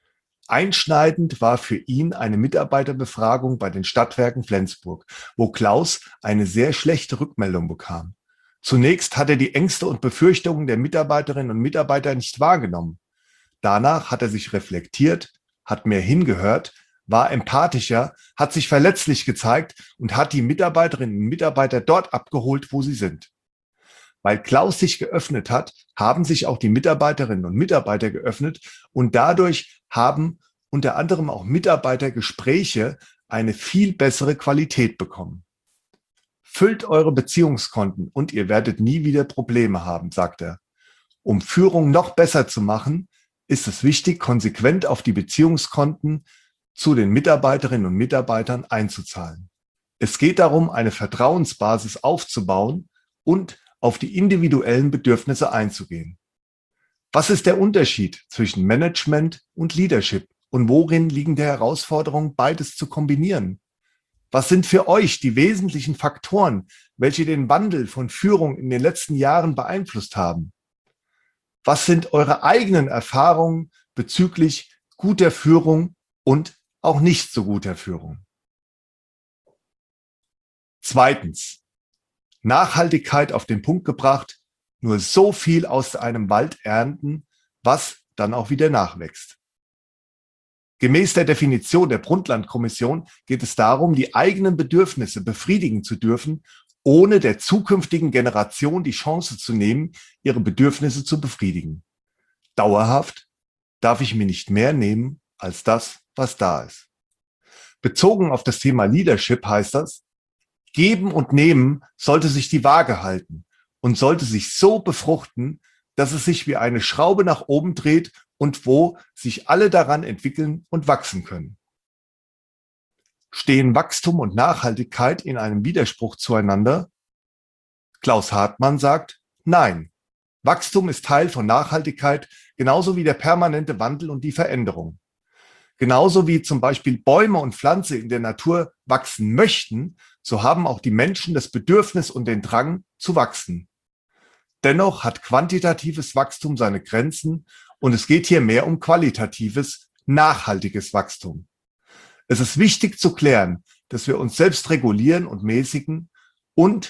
Einschneidend war für ihn eine Mitarbeiterbefragung bei den Stadtwerken Flensburg, wo Klaus eine sehr schlechte Rückmeldung bekam. Zunächst hat er die Ängste und Befürchtungen der Mitarbeiterinnen und Mitarbeiter nicht wahrgenommen. Danach hat er sich reflektiert, hat mehr hingehört, war empathischer, hat sich verletzlich gezeigt und hat die Mitarbeiterinnen und Mitarbeiter dort abgeholt, wo sie sind. Weil Klaus sich geöffnet hat, haben sich auch die Mitarbeiterinnen und Mitarbeiter geöffnet und dadurch haben unter anderem auch Mitarbeitergespräche eine viel bessere Qualität bekommen. Füllt eure Beziehungskonten und ihr werdet nie wieder Probleme haben, sagt er. Um Führung noch besser zu machen, ist es wichtig, konsequent auf die Beziehungskonten zu den Mitarbeiterinnen und Mitarbeitern einzuzahlen. Es geht darum, eine Vertrauensbasis aufzubauen und auf die individuellen Bedürfnisse einzugehen. Was ist der Unterschied zwischen Management und Leadership und worin liegen die Herausforderungen, beides zu kombinieren? Was sind für euch die wesentlichen Faktoren, welche den Wandel von Führung in den letzten Jahren beeinflusst haben? Was sind eure eigenen Erfahrungen bezüglich guter Führung und auch nicht so guter Führung? Zweitens. Nachhaltigkeit auf den Punkt gebracht, nur so viel aus einem Wald ernten, was dann auch wieder nachwächst. Gemäß der Definition der Brundtland-Kommission geht es darum, die eigenen Bedürfnisse befriedigen zu dürfen, ohne der zukünftigen Generation die Chance zu nehmen, ihre Bedürfnisse zu befriedigen. Dauerhaft darf ich mir nicht mehr nehmen als das, was da ist. Bezogen auf das Thema Leadership heißt das, Geben und Nehmen sollte sich die Waage halten und sollte sich so befruchten, dass es sich wie eine Schraube nach oben dreht und wo sich alle daran entwickeln und wachsen können. Stehen Wachstum und Nachhaltigkeit in einem Widerspruch zueinander? Klaus Hartmann sagt, nein. Wachstum ist Teil von Nachhaltigkeit, genauso wie der permanente Wandel und die Veränderung. Genauso wie zum Beispiel Bäume und Pflanzen in der Natur wachsen möchten, so haben auch die Menschen das Bedürfnis und den Drang zu wachsen. Dennoch hat quantitatives Wachstum seine Grenzen und es geht hier mehr um qualitatives, nachhaltiges Wachstum. Es ist wichtig zu klären, dass wir uns selbst regulieren und mäßigen und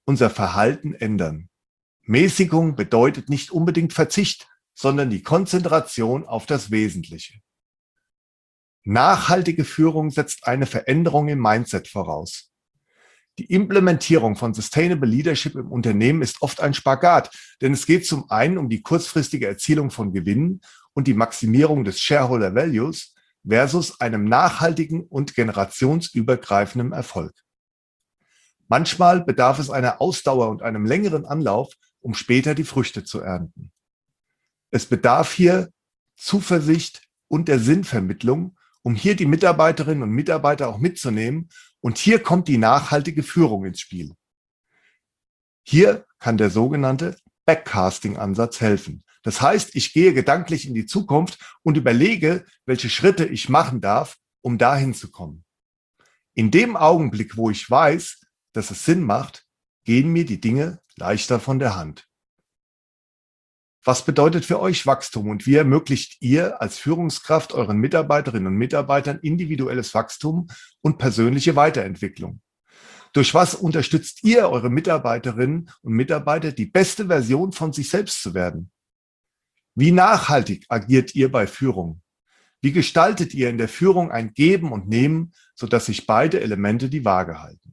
unser Verhalten ändern. Mäßigung bedeutet nicht unbedingt Verzicht, sondern die Konzentration auf das Wesentliche. Nachhaltige Führung setzt eine Veränderung im Mindset voraus. Die Implementierung von Sustainable Leadership im Unternehmen ist oft ein Spagat, denn es geht zum einen um die kurzfristige Erzielung von Gewinnen und die Maximierung des Shareholder Values versus einem nachhaltigen und generationsübergreifenden Erfolg. Manchmal bedarf es einer Ausdauer und einem längeren Anlauf, um später die Früchte zu ernten. Es bedarf hier Zuversicht und der Sinnvermittlung, um hier die Mitarbeiterinnen und Mitarbeiter auch mitzunehmen. Und hier kommt die nachhaltige Führung ins Spiel. Hier kann der sogenannte Backcasting-Ansatz helfen. Das heißt, ich gehe gedanklich in die Zukunft und überlege, welche Schritte ich machen darf, um dahin zu kommen. In dem Augenblick, wo ich weiß, dass es Sinn macht, gehen mir die Dinge leichter von der Hand. Was bedeutet für euch Wachstum und wie ermöglicht ihr als Führungskraft euren Mitarbeiterinnen und Mitarbeitern individuelles Wachstum und persönliche Weiterentwicklung? Durch was unterstützt ihr eure Mitarbeiterinnen und Mitarbeiter, die beste Version von sich selbst zu werden? Wie nachhaltig agiert ihr bei Führung? Wie gestaltet ihr in der Führung ein Geben und Nehmen, sodass sich beide Elemente die Waage halten?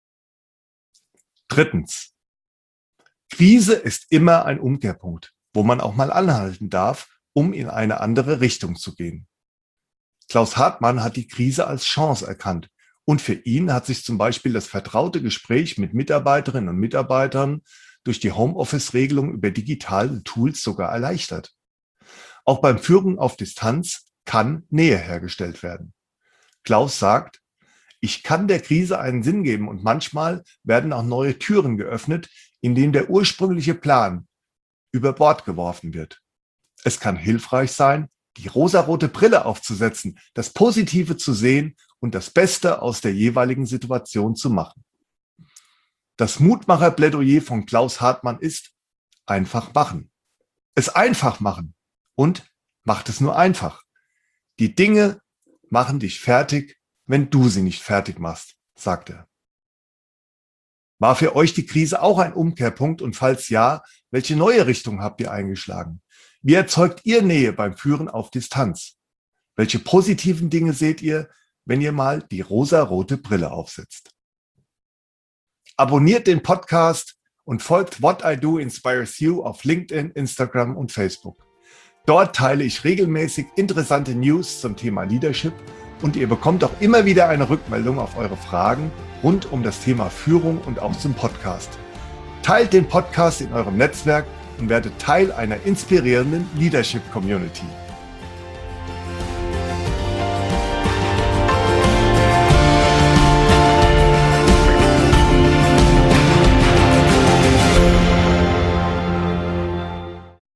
Drittens. Krise ist immer ein Umkehrpunkt, wo man auch mal anhalten darf, um in eine andere Richtung zu gehen. Klaus Hartmann hat die Krise als Chance erkannt und für ihn hat sich zum Beispiel das vertraute Gespräch mit Mitarbeiterinnen und Mitarbeitern durch die Homeoffice-Regelung über digitale Tools sogar erleichtert. Auch beim Führen auf Distanz kann Nähe hergestellt werden. Klaus sagt, ich kann der Krise einen Sinn geben und manchmal werden auch neue Türen geöffnet, in denen der ursprüngliche Plan über Bord geworfen wird. Es kann hilfreich sein, die rosarote Brille aufzusetzen, das Positive zu sehen und das Beste aus der jeweiligen Situation zu machen. Das Mutmacher-Plädoyer von Klaus Hartmann ist, einfach machen. Es einfach machen und macht es nur einfach. Die Dinge machen dich fertig, wenn du sie nicht fertig machst, sagt er. War für euch die Krise auch ein Umkehrpunkt und falls ja, welche neue Richtung habt ihr eingeschlagen? Wie erzeugt ihr Nähe beim Führen auf Distanz? Welche positiven Dinge seht ihr, wenn ihr mal die rosarote Brille aufsetzt? Abonniert den Podcast und folgt What I Do Inspires You auf LinkedIn, Instagram und Facebook. Dort teile ich regelmäßig interessante News zum Thema Leadership und ihr bekommt auch immer wieder eine Rückmeldung auf eure Fragen rund um das Thema Führung und auch zum Podcast. Teilt den Podcast in eurem Netzwerk und werdet Teil einer inspirierenden Leadership-Community.